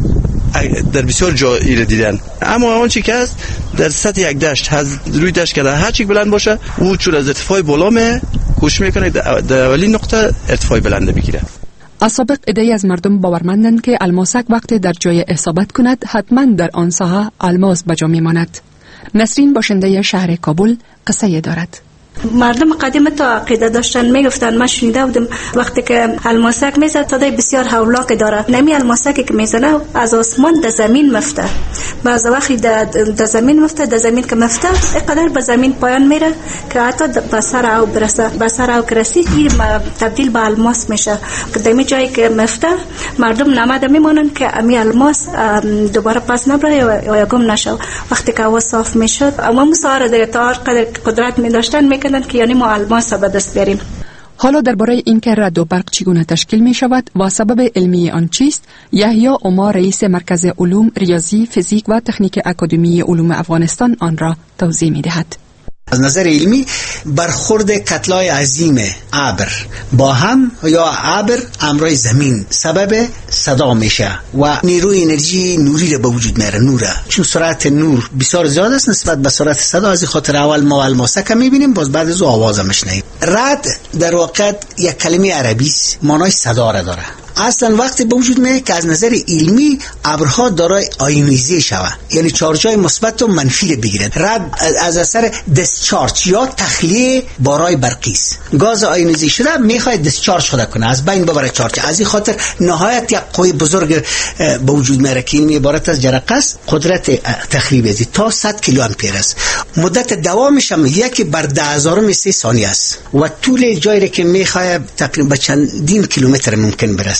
در بسیار جا ایره دیدن. اما اون چی که است در سطح یک دشت از روی دشت کرده هر چی بلند باشه او چون از ارتفاع بالا می کوشش میکنه در اولین نقطه ارتفاع بلند بگیره. از سابق عده‌ای از مردم باورمندند که الماسک وقتی در جای اصابت کند حتما در آن ساحه الماس به جا میماند. نسرین باشنده شهر کابل قصه دارد. مردم قدیم تا عقیده داشتن میگفتن، من شنیده بودم وقتی که الماسک میزد صدای بسیار هولاک داره، نمی الماسکی که میزنه از آسمان در زمین مفته، بعض وقتی در زمین مفته، در زمین که مفته اینقدر به زمین پایان میره که حتی به سر او برسه، به سر او که رسید این تبدیل به الماس میشه که در می جایی که مفته مردم نماده میمونن که امی الماس دوباره پس نبره یا گم نشه. وقتی که هوا صاف میشد اما مسار در تا قدر قدرت می داشتن میکنن که یعنی ما الماس به دست بیاریم. حالا درباره اینکه رعد و برق چگونه تشکیل می شود و سبب علمی آن چیست، یحیی عمر رئیس مرکز علوم ریاضی، فیزیک و تکنیک اکادمی علوم افغانستان آن را توضیح می دهد. از نظر علمی برخورد کتلای عظیم ابر با هم یا ابر همراه زمین سبب صدا میشه و نیروی انرژی نوری رو به وجود میاره. نوره چون سرعت نور بسیار زیاد است نسبت به سرعت صدا، از خاطر اول ما الماسک میبینیم، باز بعد از او آواز میشنویم. رعد در واقع یک کلمه عربی است، معنای صدا را داره. اصلا وقتی به وجود میاد که از نظر علمی ابرها دارای آیونیزه شوه، یعنی چارج‌های مثبت و منفی رو بگیرن. رد از اثر دیسچارج یا تخلیه بارای برقی است. گاز آیونیزه شده میخواد دیسچارج خود کنه، از بین ببره چارج. از این خاطر نهایت یک قوه بزرگ به وجود میاره که این عبارت از جرقه است. قدرت تخریب ازی تا صد کیلو آمپر است. مدت دوامش هم یکی بر ده هزارم سه ثانیه است و طول جایی که میخواد تقریبا چندین کیلومتر ممکن برسه.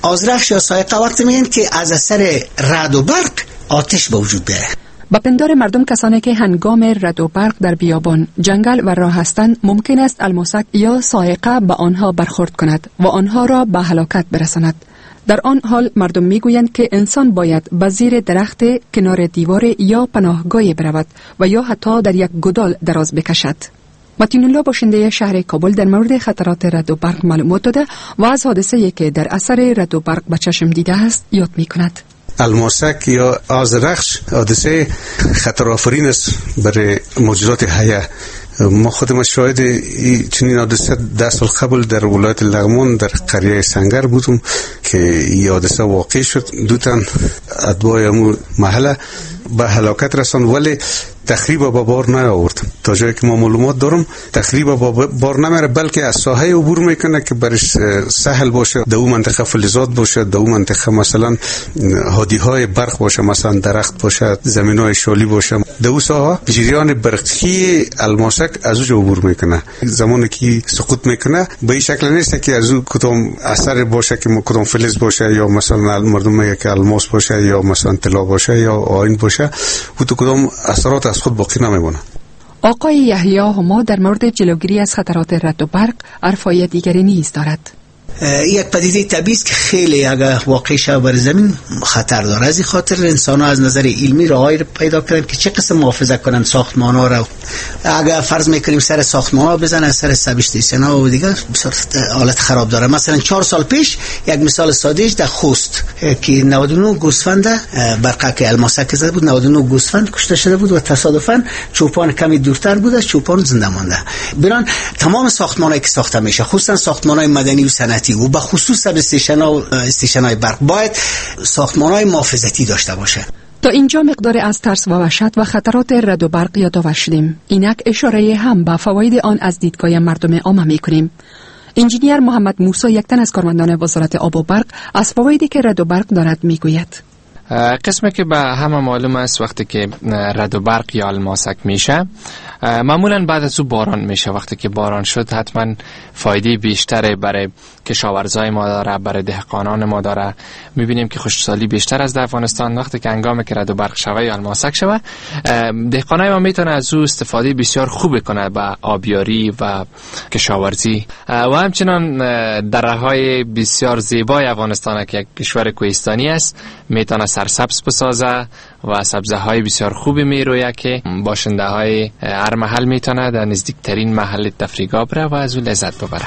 آذرخش یا صاعقه وقتی میگن که از اثر رعد و برق آتش به وجود بیاره. با پندار مردم کسانی که هنگام رعد و برق در بیابان، جنگل و راه هستند ممکن است الماسک یا صاعقه به آنها برخورد کند و آنها را به هلاکت برساند. در آن حال مردم میگویند که انسان باید به زیر درخت، کنار دیوار یا پناهگاهی برود و یا حتی در یک گودال دراز بکشد. متین الله باشنده شهر کابل در مورد خطرات رعد و برق معلومات داده و از حادثه‌ای که در اثر رعد و برق به چشم دیده است یاد می‌کند. الماسک یا آذرخش حادثه خطرآفرین است برای موجودات حیه. ما خودم شاهد چنین حادثه ده سال قبل در ولایت لغمان در قریه سنگر بودم که این حادثه واقع شد. دو تن اتباع امو محله به هلاکت رساند، ولی تخریب با بار نیاورد. تا جایی که ما معلومات دارم تخریب با بار نمیره، بلکه از ساحه عبور میکنه که برش سهل باشه، در اون منطقه فلزات باشه، در اون منطقه مثلا هادی های برق باشه، مثلا درخت باشه، زمین های شالی باشه، در اون ساحه جریان برقی الماسک از اونجا عبور میکنه. زمانی که سقوط میکنه به این شکل نیست که از اون کدام اثر باشه که کدام فلز باشه یا مثلا مردم میگه که الماس باشه یا مثلا طلا باشه یا آیین باشه، و تو کدام اثرات از خود باقی نمیمونه. آقای یحیی هما در مورد جلوگیری از خطرات رعد و برق حرفای دیگری نیز دارد. یک پدیده طبیعی است که خیلی اگر واقع شود بر زمین خطر داره. از این خاطر انسان ها از نظر علمی راهی پیدا کردن که چه قسم محافظت کنن ساختمان ها را. اگر فرض میکنیم سر ساختمان ها بزنن، سر سب استیشن ها و دیگه بسیار حالت خراب داره. مثلا چهار سال پیش یک مثال سادهش در خوست که نود و نه گوسفند برقه که الماسک زده بود، نود و نه گوسفند کشته شده بود و تصادفاً چوپان کمی دورتر بود از چوپان زنده مانده. بران تمام ساختمانایی که ساخته میشه، خصوصا ساختمان‌های مدنی و صنعتی و به خصوص سب استیشن ها و استیشن های برق، باید ساختمان های محافظتی داشته باشه. تا اینجا مقدار از ترس و وحشت و خطرات رعد و برق یادآور شدیم. اینک اشاره هم به فواید آن از دیدگاه مردم عامه میکنیم. انجینیر محمد موسی، یک تن از کارمندان وزارت آب و برق، از فوایدی که رعد و برق دارد میگوید. قسمی که به همه معلوم است وقتی که رعد و برق یا الماسک میشه، معمولا بعد از او باران میشه. وقتی که باران شد حتما فایده بیشتری برای کشاورزای ما داره، برای دهقانان ما داره. میبینیم که خشکسالی بیشتر از در افغانستان وقتی که هنگامی که رعد و برق شوه یا الماسک شوه، دهقانای ما میتونه از او استفاده بسیار خوب کنه به آبیاری و کشاورزی و همچنان دره‌های بسیار زیبای افغانستان که یک کشور کوهستانی است میتونه سرسبز بسازه و سبزه های بسیار خوبی میرویه که باشنده های هر محل میتونه در نزدیکترین محل تفریحگاه بره و از او لذت ببره.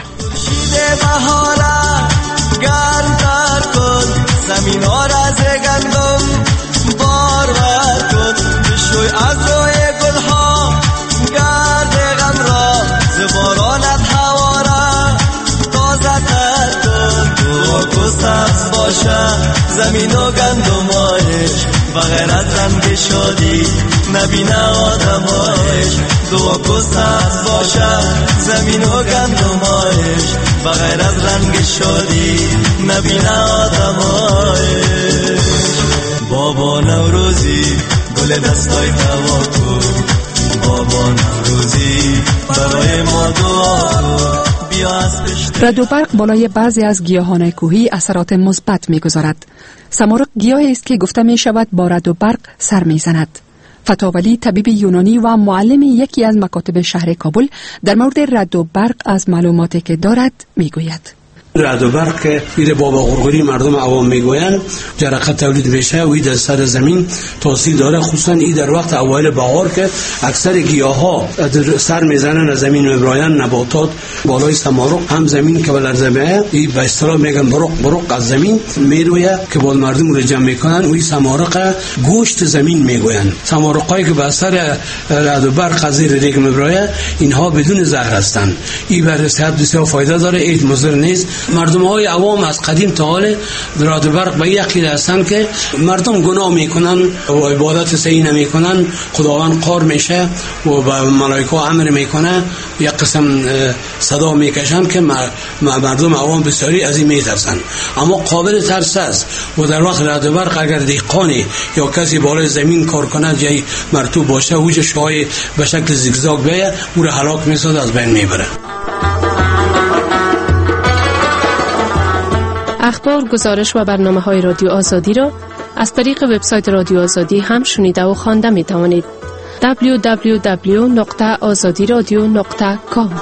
گرم تر کن زمین ها را ز گندم بارور کن، بشوی از روی گل ها گرد غم را، ز بارانت هوا را تازه تر کن. دعا کو سبز باشه زمین و گندمایش، بغیر از رنگ شادی نبینه آدمایش. دعا کو سبز باشه زمین و گندمایش، بغیر از رنگ شادی نبینه آدمایش. بابا نوروزی گل دستای تواکو، بابا نوروزی برای ما دعا کن. رعد و برق بالای بعضی از گیاهان کوهی اثرات مثبت می‌گذارد. سمارق گیاهی است که گفته می شود با رعد و برق سر می‌زند. فتاولی، طبیب یونانی و معلم یکی از مکاتب شهر کابل، در مورد رعد و برق از معلوماتی که دارد میگوید. رعد و برق که میره بابا غرغری مردم عوام میگوین جرقه تولید میشه و این در سر زمین تاثیر داره، خصوصا این در وقت اوایل بهار که اکثر گیاه ها سر میزنن از زمین میبراین، نباتات بالای سمارق هم زمین که بلرزه میه، این به اصطلاح میگن برق برق از زمین میرویه که با مردم رو جمع میکنن و این سمارق گوشت زمین میگوین. سمارقایی که به اثر رعد و برق از زیر ریگ میبراین اینها بدون زهر هستند. این برای صحت بسیار فایده داره، این مضر نیست. مردم های عوام از قدیم تا حال رعد و برق به یقین هستند که مردم گناه میکنن و عبادت صحیح نمیکنن، خداوند قار میشه و به ملائکه امر میکنه، یک قسم صدا میکشن که مردم عوام بسیاری از این میترسن. اما قابل ترس است و در وقت رعد و برق اگر دهقانی یا کسی بالای زمین کار کنه جای مرطوب باشه اوج شای به شکل زیگزاگ بیه او را هلاک میسازه، از بین میبره. اخبار، گزارش و برنامه‌های رادیو آزادی را از طریق وبسایت رادیو آزادی هم شنیده و خوانده می‌توانید. دبلیو دبلیو دبلیو نقطه آزادی رادیو نقطه کام.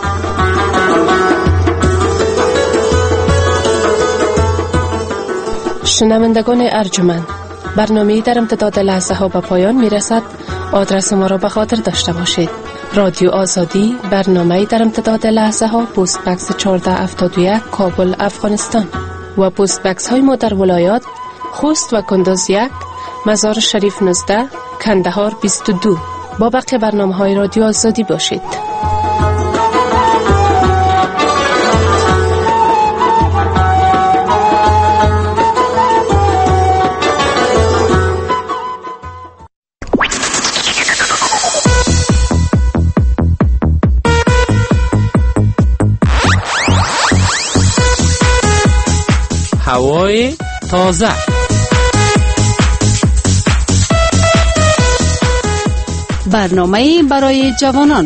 شنوندگان ارجمند، برنامه در امتداد لحظه ها به پایان می رسد. آدرس ما را به خاطر داشته باشید: رادیو آزادی، برنامه در امتداد لحظه ها، پست بکس چهارده هفتاد و یک، کابل، افغانستان. و پست بکس های ما در ولایات خوست و کندوز یک، مزار شریف نوزده، کندهار بیست و دو. با بقیه برنامه های رادیو آزادی باشید. هوای تازه، برنامه برای جوانان،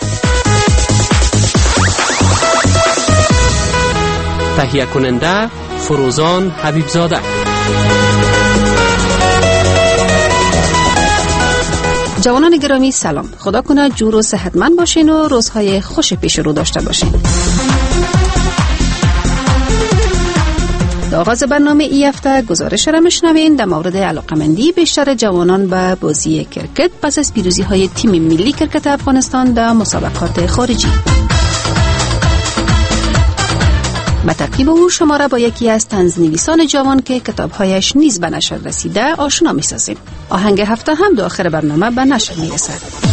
تهیه کننده فروزان حبیبزاده. جوانان گرامی سلام، خدا کنه جور و صحتمند باشین و روزهای خوش پیش رو داشته باشین. در آغاز برنامه ای هفته گزارش را میشنوین در مورد علاقمندی بیشتر جوانان به بازی کرکت پس از پیروزی های تیم ملی کرکت افغانستان در مسابقات خارجی. به ترتیب او شما را با یکی از طنزنویسان جوان که کتابهایش نیز به نشر رسیده آشنا می‌سازیم. آهنگ هفته هم در آخر برنامه به نشر می‌رسد.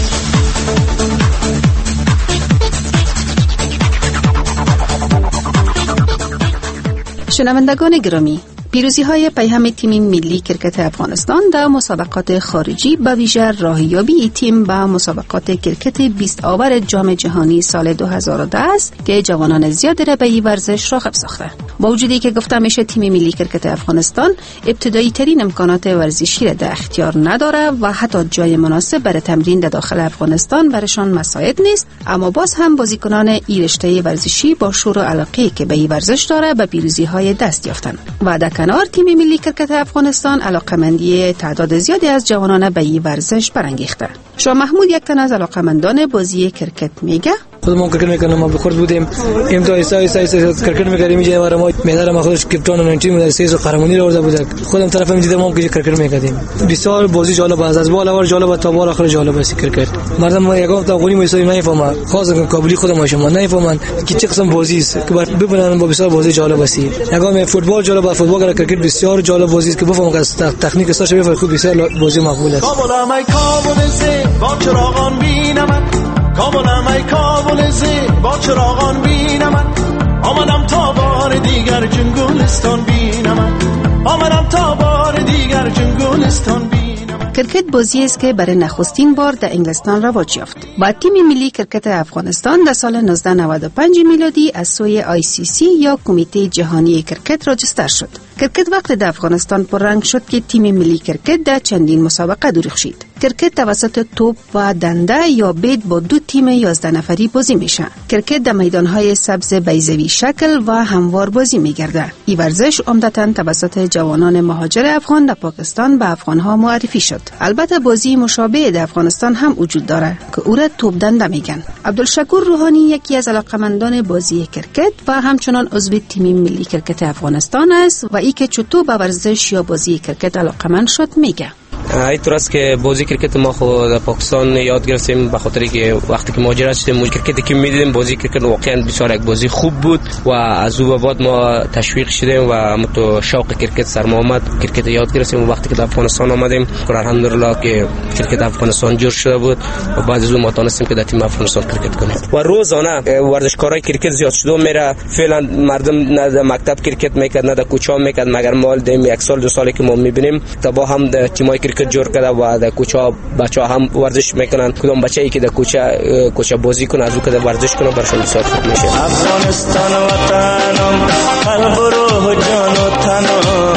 شنوندگان گرامی، پیروزی های پیهم تیم ملی کرکت افغانستان در مسابقات خارجی به ویژه راهیابی تیم به مسابقات کرکت بیست آور جام جهانی سال دو هزار و ده است که جوانان زیادی را به این ورزش راغب ساخته. با وجودی که گفته میشه تیم ملی کرکت افغانستان ابتدایی ترین امکانات ورزشی را در اختیار نداره و حتی جای مناسب برای تمرین در داخل افغانستان برشان مساعد نیست، اما باز هم بازیکنان این رشته ورزشی با شور و علاقه که به این ورزش داره به پیروزی های دست یافتند. و در کنار تیم ملی کرکت افغانستان علاقمندی تعداد زیادی از جوانان به این ورزش برانگیخته. شاه محمود یک تن از علاقمندان بازی کرکت میگه: خودمون کرکت میکنم، ما بخورد بودیم امتى ایسا ایسا ایسا کرکت میکردیم. اینجا برای ما مدال ما خودش کپتان و تیم در سیز و قهرمانی آورده بود. خودم طرف میدیدم ما که کرکت میکردیم. بسیار بازی جالب است، از بالا ور جالب تا بالا آخر جالب است کرکت. مردم ما یگام تا قولی میسوی نمیفهمن، خاصه کابلی خودم شما نمیفهمن که چه قسم بازی است که ببینن. با بسیار بازی جالب است. یگام فوتبال جالب است، فوتبال کرکت بسیار جالب بازی است که بفهمم که تکنیک استاش بفهم خوب بسیار بازی مقبول است. کابل ای کابل زی با چراغان بینم، کابل ای کابل زی با چراغان بینم، آمدم تا بار دیگر جنگلستان بینم، آمدم تا بار دیگر جنگلستان بینم. کرکت بازی است که برای نخستین بار در انگلستان رواج یافت. با تیم ملی کرکت افغانستان در سال نوزده نود و پنج میلادی از سوی آی سی سی یا کمیته جهانی کرکت راجستر شد. کرکت وقت در افغانستان پررنگ شد که تیم ملی کرکت در چندین مسابقه درخشید. کرکت توسط توپ و دنده یا بید با دو تیم یازده نفری بازی میشه. کرکت در میدانهای سبز بیضوی شکل و هموار بازی میگرده. این ورزش عمدتاً توسط جوانان مهاجر افغان در پاکستان به افغانها معرفی شد. البته بازی مشابه در افغانستان هم وجود داره که او را توپ دنده میگن. عبدالشکور روحانی یکی از علاقمندان بازی کرکت و همچنان عضو تیم ملی کرکت افغانستان است و ای که چطور به ورزش یا بازی کرکت علاقمند شد میگه: اینطور است که بازی کرکت ما خود در پاکستان یاد گرفتیم به خاطر که وقتی که مهاجرت شدیم کرکتی که می‌دیدیم بازی کرکت واقعا بسیار یک بازی خوب بود و از او بعد ما تشویق شدیم و متو شوق کرکت سر ما آمد. کرکت یاد گرفتیم و وقتی که در افغانستان آمدیم الحمدلله که کرکت افغانستان جور شده بود و بعد از اون ما تونستیم که در تیم افغانستان کرکت کنیم و روزانه ورزشکارای کرکت زیاد شده میره. فعلا مردم نه در مکتب کرکت میکرد نه در کوچه میکرد، مگر مال دیم یک سال دو سالی که ما میبینیم تا با هم در تیمای کرکت جور کرده و در کوچه بچه‌ها هم ورزش میکنن. کدام بچه‌ای که در کوچه کوچه بازی کنه از او که ورزش کنه برشون بسیار خوب میشه. افغانستان وطنم، قلب و روح و جان و تنم،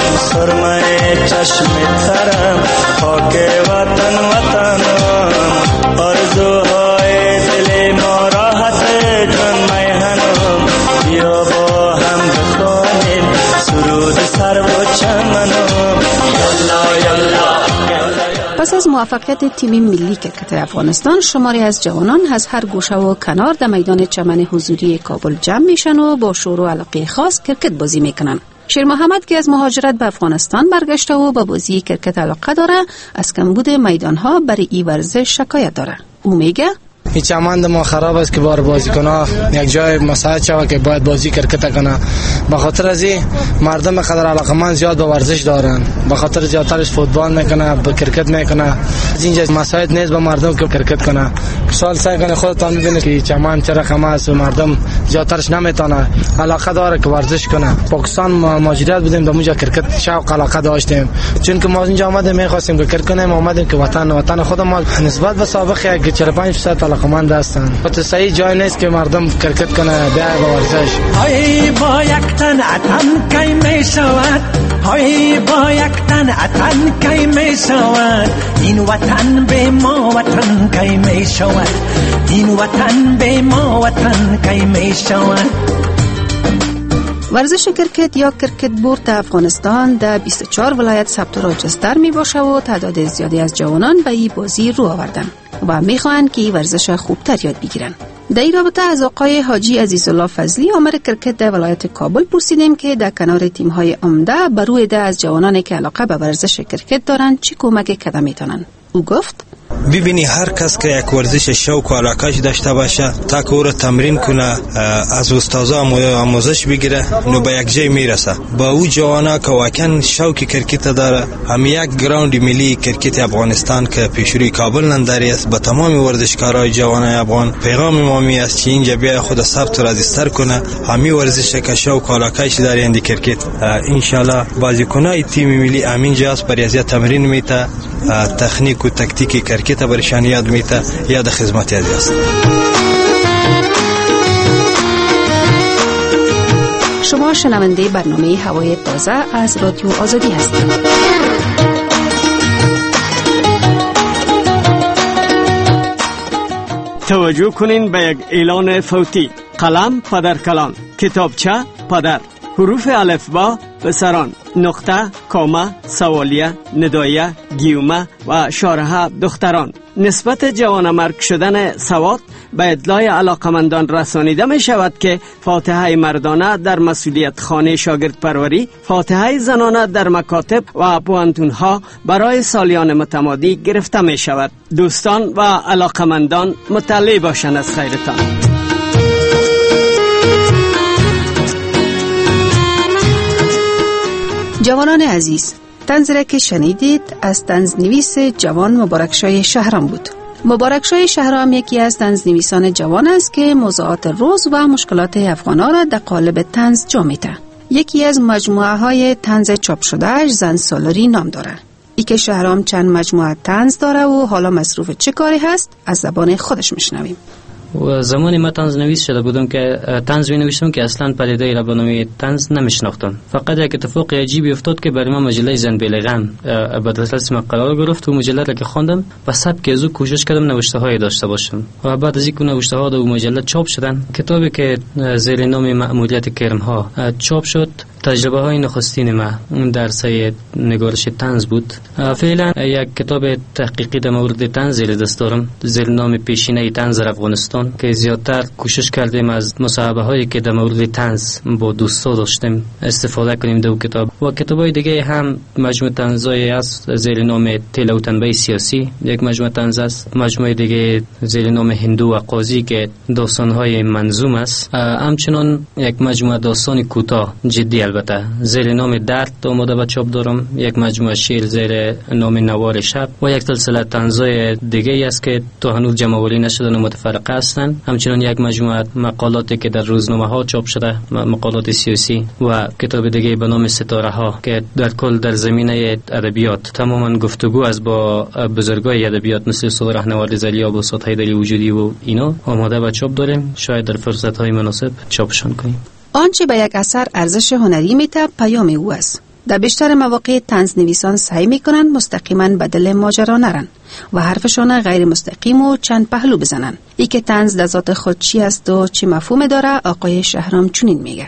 سرمایه چشم ترم، خاک وطن وطنم، آرزوهای دل ما راحت جان میهنم. بیا با هم بخوانیم سرود موفقیت تیم ملی کرکت افغانستان، شماری از جوانان از هر گوشه و کنار در میدان چمن حضوری کابل جمع میشن و با شور و علاقه خاص کرکت بازی میکنن. شیر محمد که از مهاجرت به افغانستان برگشته و به بازی کرکت علاقه داره، از کمبود میدانها برای این ورزش شکایت داره. او میگه این چمن ما خراب است که بار بازیکن‌ها یک جای مساعد شوه که باید بازی کرکت کنه. به خاطر از این مردم قدر علاقمند زیاد به ورزش دارن، به خاطر زیادترش فوتبال میکنه، به کرکت میکنه. از اینجا مساعد نیست به مردم که کرکت کنه. سوال سعی کنه خودتان میبینید که چمن چه رقم است و مردم زیادترش نمیتونه علاقه داره که ورزش کنه. پاکستان ما مهاجرت بودیم به اونجا کرکت شوق علاقه داشتیم، چون که ما اینجا آمدیم میخواستیم که کرکت کنیم، اومدیم که وطن وطن خود ما نسبت به سابق یک چهل و پنج درصد علاقمند هستن. تو صحیح جای نیست که مردم کرکت کنه بیا به ورزش. های با یک تن اتن کی می شود، های با یک تن اتن کی می شود، این وطن به ما وطن کی می شود، این وطن به ما وطن کی می شود. ورزش کرکت یا کرکت بورد در افغانستان در بیست و چهار ولایت ثبت و راجستر می باشه و تعداد زیادی از جوانان به این بازی رو آوردن و می خواهند که این ورزش خوبتر یاد بگیرن. در این رابطه از آقای حاجی عزیزالله فضلی آمر کرکت در ولایت کابل پرسیدیم که در کنار تیم‌های عمده بر روی ده از جوانانی که علاقه به ورزش کرکت دارند چی کمک کده میتونن. او گفت ببینی هر کس که یک ورزش شوق و علاقه‌اش داشته باشه تا که او را تمرین کنه، از استادا آموزش بگیره، نو به یک جای میرسه. با او جوانا که واقعا شوق کرکت داره، هم یک گراوند ملی کرکت افغانستان که پیشروی کابل ننداری است، به تمام ورزشکارای جوانای افغان پیغام ما می است که اینجا بیا خود ثبت و رجیستر کنه. همین ورزش که شوق و علاقه‌اش داره اند کرکت، ان شاء الله بازیکنای تیم ملی امین جاست برای تمرین میته، تکنیک و تاکتیک کرکت برشان یاد میته، یاد خدمت یاد است. شما شنونده برنامه هوای تازه از رادیو آزادی هستید. توجه کنین به یک اعلان فوتی. قلم پدر کلان، کتابچه پدر، حروف الفبا پسران، نقطه، کامه، سوالیه، ندایه، گیومه و شارحه دختران. نسبت جوانمرگ شدن سواد به اطلاع علاقمندان رسانیده می شود که فاتحه مردانه در مسئولیت خانه شاگرد پروری، فاتحه زنانه در مکاتب و پوهنتونها برای سالیان متمادی گرفته می شود. دوستان و علاقمندان مطلع باشند از خیرتان. جوانان عزیز، طنز را که شنیدید از طنز نویس جوان مبارکشای شهرام بود. مبارکشای شهرام یکی از طنز نویسان جوان است که موضوعات روز و مشکلات افغان‌ها را در قالب طنز جا می‌دهد. یکی از مجموعه های طنز چاپ شده‌اش زن سالاری نام دارد. ای که شهرام چند مجموعه طنز داره و حالا مصروف چه کاری هست از زبان خودش میشنویم. و زمانی ما طنز نویس شده بودم که طنز می نوشتم که اصلا پدیده را به نام طنز نمیشناختم. فقط یک اتفاق عجیبی افتاد که برای ما مجله زن بلغم به دسترس ما قرار گرفت و مجله را که خواندم و سبک از او کوشش کردم نوشته های داشته باشم و بعد از اینکه نوشته ها در مجله چاپ شدن، کتابی که زیر نام مأموریت کرم ها چاپ شد، تجربه های نخستین ما اون درسای نگارش طنز بود. فعلا یک کتاب تحقیقی در مورد طنز زیر دست دارم زیر نام پیشینه طنز در افغانستان که زیادتر کوشش کردیم از مصاحبه هایی که در مورد طنز با دوستا داشتیم استفاده کنیم در کتاب. و کتابای دیگه هم مجموعه طنزای است زیر نام تله و تنبیه سیاسی، یک مجموعه طنز است. مجموعه دیگه زیر نام هندو و قاضی که داستان های منظوم است. همچنان یک مجموعه داستان کوتاه جدی البته زیر نام درد آماده به چاپ دارم، یک مجموعه شعر زیر نام نوار شب و یک سلسله طنزای دیگه است که تا هنوز جمع‌آوری نشدن و متفرقه هستند. همچنین یک مجموعه مقالاتی که در روزنامه ها چاپ شده، مقالات سیاسی و کتاب دیگه به نام ستاره ها که در کل در زمینه ادبیات تماما گفتگو از با بزرگای ادبیات مثل استاد رهنورد زلیاب و استاد حیدری وجودی و اینا آماده به چاپ داریم. شاید در فرصت های مناسب چاپشان کنیم. آنچه به یک اثر ارزش هنری میده پیام او است. در بیشتر مواقع طنز نویسان سعی میکنن مستقیما به دل ماجرا نرن و حرفشان غیر مستقیم و چند پهلو بزنن. ای که طنز در ذات خود چی است و چی مفهوم داره، آقای شهرام چنین میگه.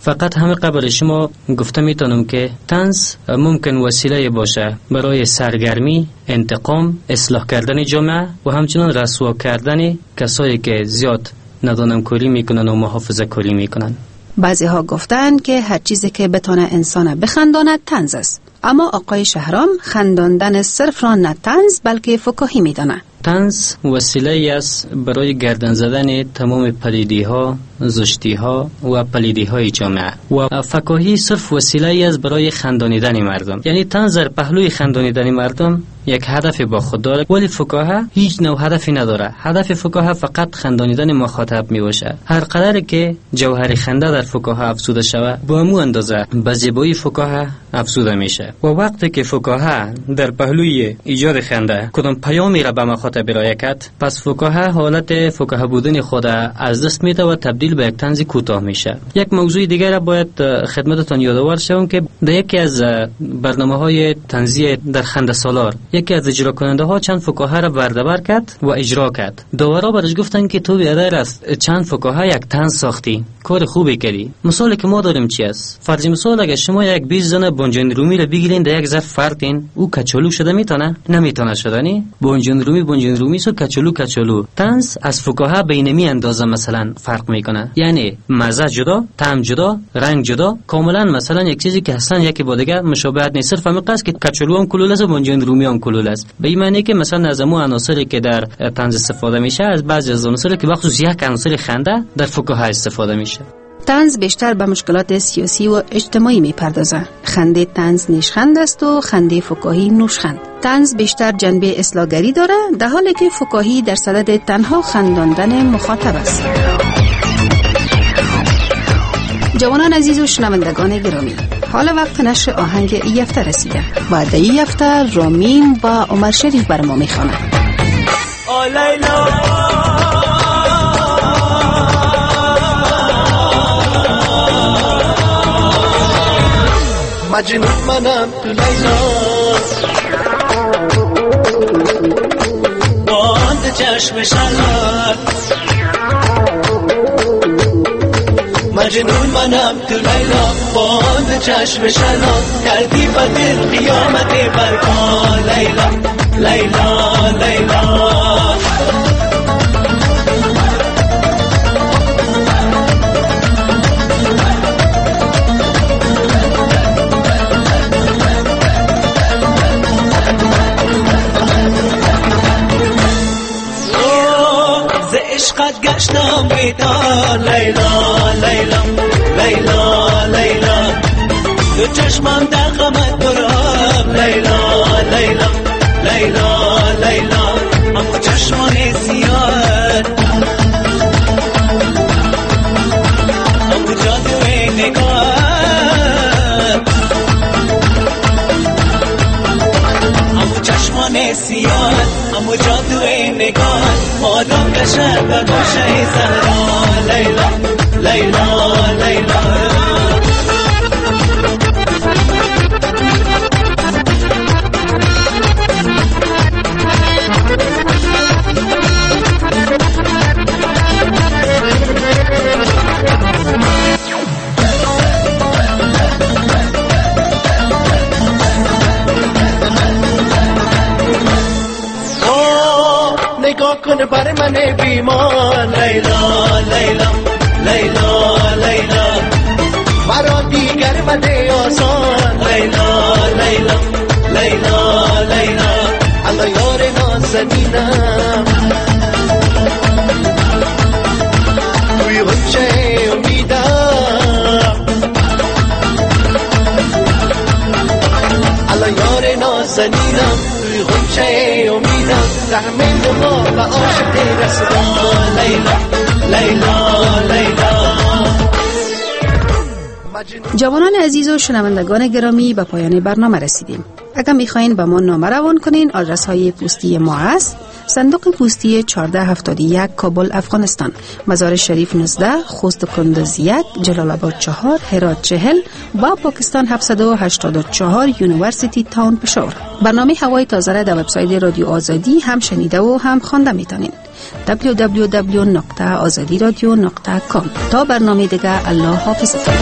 فقط همه قبل شما گفته میتونم که طنز ممکن وسیله باشه برای سرگرمی، انتقام، اصلاح کردن جامعه و همچنین رسوا کردن کسایی که زیاد ندانم کوری میکنن و محافظه کوری میکنن. بعضی ها گفتن که هر چیزی که بتونه انسان بخنداند طنز است، اما آقای شهرام خنداندن صرف را نه طنز بلکه فکاهی میدانه. طنز وسیله است برای گردن زدن تمام پلیدی ها، زشتی ها و پلیدی های جامعه و فکاهی صرف وسیله است برای خندانیدن مردم. یعنی طنز در پهلوی خندانیدن مردم یک هدف با خود داره، ولی فکاهه هیچ نوع هدفی نداره. هدف فکاهه فقط خندانیدن مخاطب می باشه. هر قدر که جوهر خنده در فکاهه افزوده شود، با همون اندازه به زیبایی فکاهه افزوده میشه. و وقتی که فکاهه در پهلوی ایجاد خنده کدام پیامی را به مخاطب ارائه کرد، پس فکاهه حالت فکاهه بودن خود از دست میده و تبدیل به یک طنز کوتاه میشه. یک موضوع دیگر را باید خدمتتان یادآور شوم که در یکی از برنامه‌های طنزی در خنده سالار یکی از اجرا کننده ها چند فکاهه را بردبر کرد و اجرا کرد. داورا برش گفتن که تو بیادر است چند فکاهه یک طنز ساختی، کار خوبی کردی. مثالی که ما داریم چی است؟ فرض مثال اگه شما یک بیست زن بانجان رومی را بگیرین در یک ظرف فردین، او کچلو شده میتونه؟ نمیتونه شدنی؟ بانجان رومی بانجان رومی سو کچلو کچلو. طنز از فکاهه بینمی اندازه مثلا فرق میکنه. یعنی مزه جدا، طعم جدا، رنگ جدا، کاملا مثلا یک چیزی که اصلا یکی با دیگه مشابهت نیست. صرف همین قصد که کچلو هم کلول است و بانجان رومی هم کلول است. به این معنی که مثلا از امو عناصری که در طنز استفاده میشه از بعضی از عناصری که بخصوص یک عنصر خنده در فکاهه استفاده میشه. طنز بیشتر به مشکلات سیاسی و اجتماعی میپردازه. خنده طنز نیشخند است و خنده فکاهی نوشخند. طنز بیشتر جنبه اصلاحگری داره، در حالی که فکاهی در صدد تنها خنداندن مخاطب است. جوانان عزیز و شنوندگان گرامی، حال وقت نشر آهنگ ای هفته رسیده و در این هفته رامین و عمر شریف بر ما میخوانه. مجنون منم تو لیلا، باند چشم شلال. مجنون منم تو لیلا، باند چشم شلال. کردی بدل قیامت برکا لیلا لیلا لیلا. عشقت گشتم بیدار لیلا لیلا لیلا لیلا. دو چشمم در غمت برام لیلا لیلا لیلا لیلا. اما چشمان سیاه، اما جادوی نگاه، اما چشمان سیاه، اما جادوی نگاه. آدم کشد و گوشه زهرا لیلا لیلا لیلا. نگاه کن بر من بیمار لیلا لیلا لیلا لیلا. مرا دیگر مده آسان لیلا لیلا لیلا لیلا. الله یار نازنینم توی غنچه امیدم. الله یار نازنینم توی غنچه امیدم. رحمه ما و عاشق رسول لیلا لیلا لیلا. جوانان عزیز و شنوندگان گرامی، به پایان برنامه رسیدیم. اگر میخواین به ما نامه روان کنین، آدرس های پستی ما است صندوق پستی چهارده هفتاد و یک کابل افغانستان، مزار شریف نوزده، خوست کندوز یک، جلال آباد چهار، هرات چهل و پاکستان هفتصد و هشتاد و چهار یونیورسیتی تاون پشاور. برنامه هوای تازه را در وبسایت رادیو آزادی هم شنیده و هم خوانده میتونین. دبلیو دبلیو دبلیو دات آزادی رادیو دات کام. تا برنامه دیگه، الله حافظتون.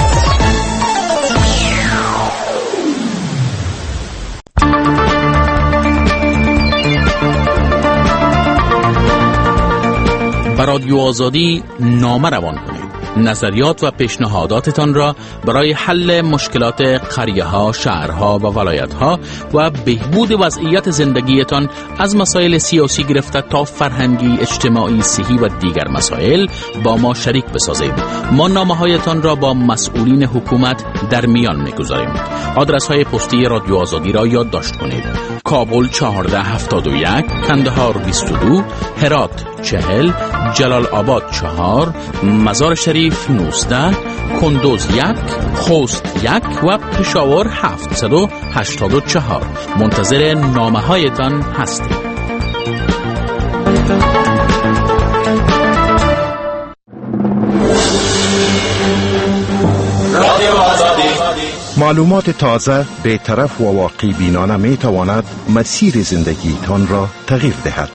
رادیو آزادی نامه روان کنید. نظریات و پیشنهاداتتان را برای حل مشکلات قریه ها، شهرها و ولایت ها و بهبود وضعیت زندگیتان از مسائل سیاسی گرفته تا فرهنگی، اجتماعی، صحی و دیگر مسائل با ما شریک بسازید. ما نامه هایتان را با مسئولین حکومت در میان میگذاریم. آدرس های پستی رادیو آزادی را یادداشت کنید: کابل چهارده هفتاد و یک، کندهار بیست و دو، هرات چهل، جلال آباد چهار، مزار شریف نوزده، کندوز یک، خوست یک و پشاور هفتصد و هشتاد و چهار. منتظر نامه هایتان هستیم. رادیو آزادی. معلومات تازه، بی‌طرف و واقع بینانه می تواند مسیر زندگی تان را تغییر دهد.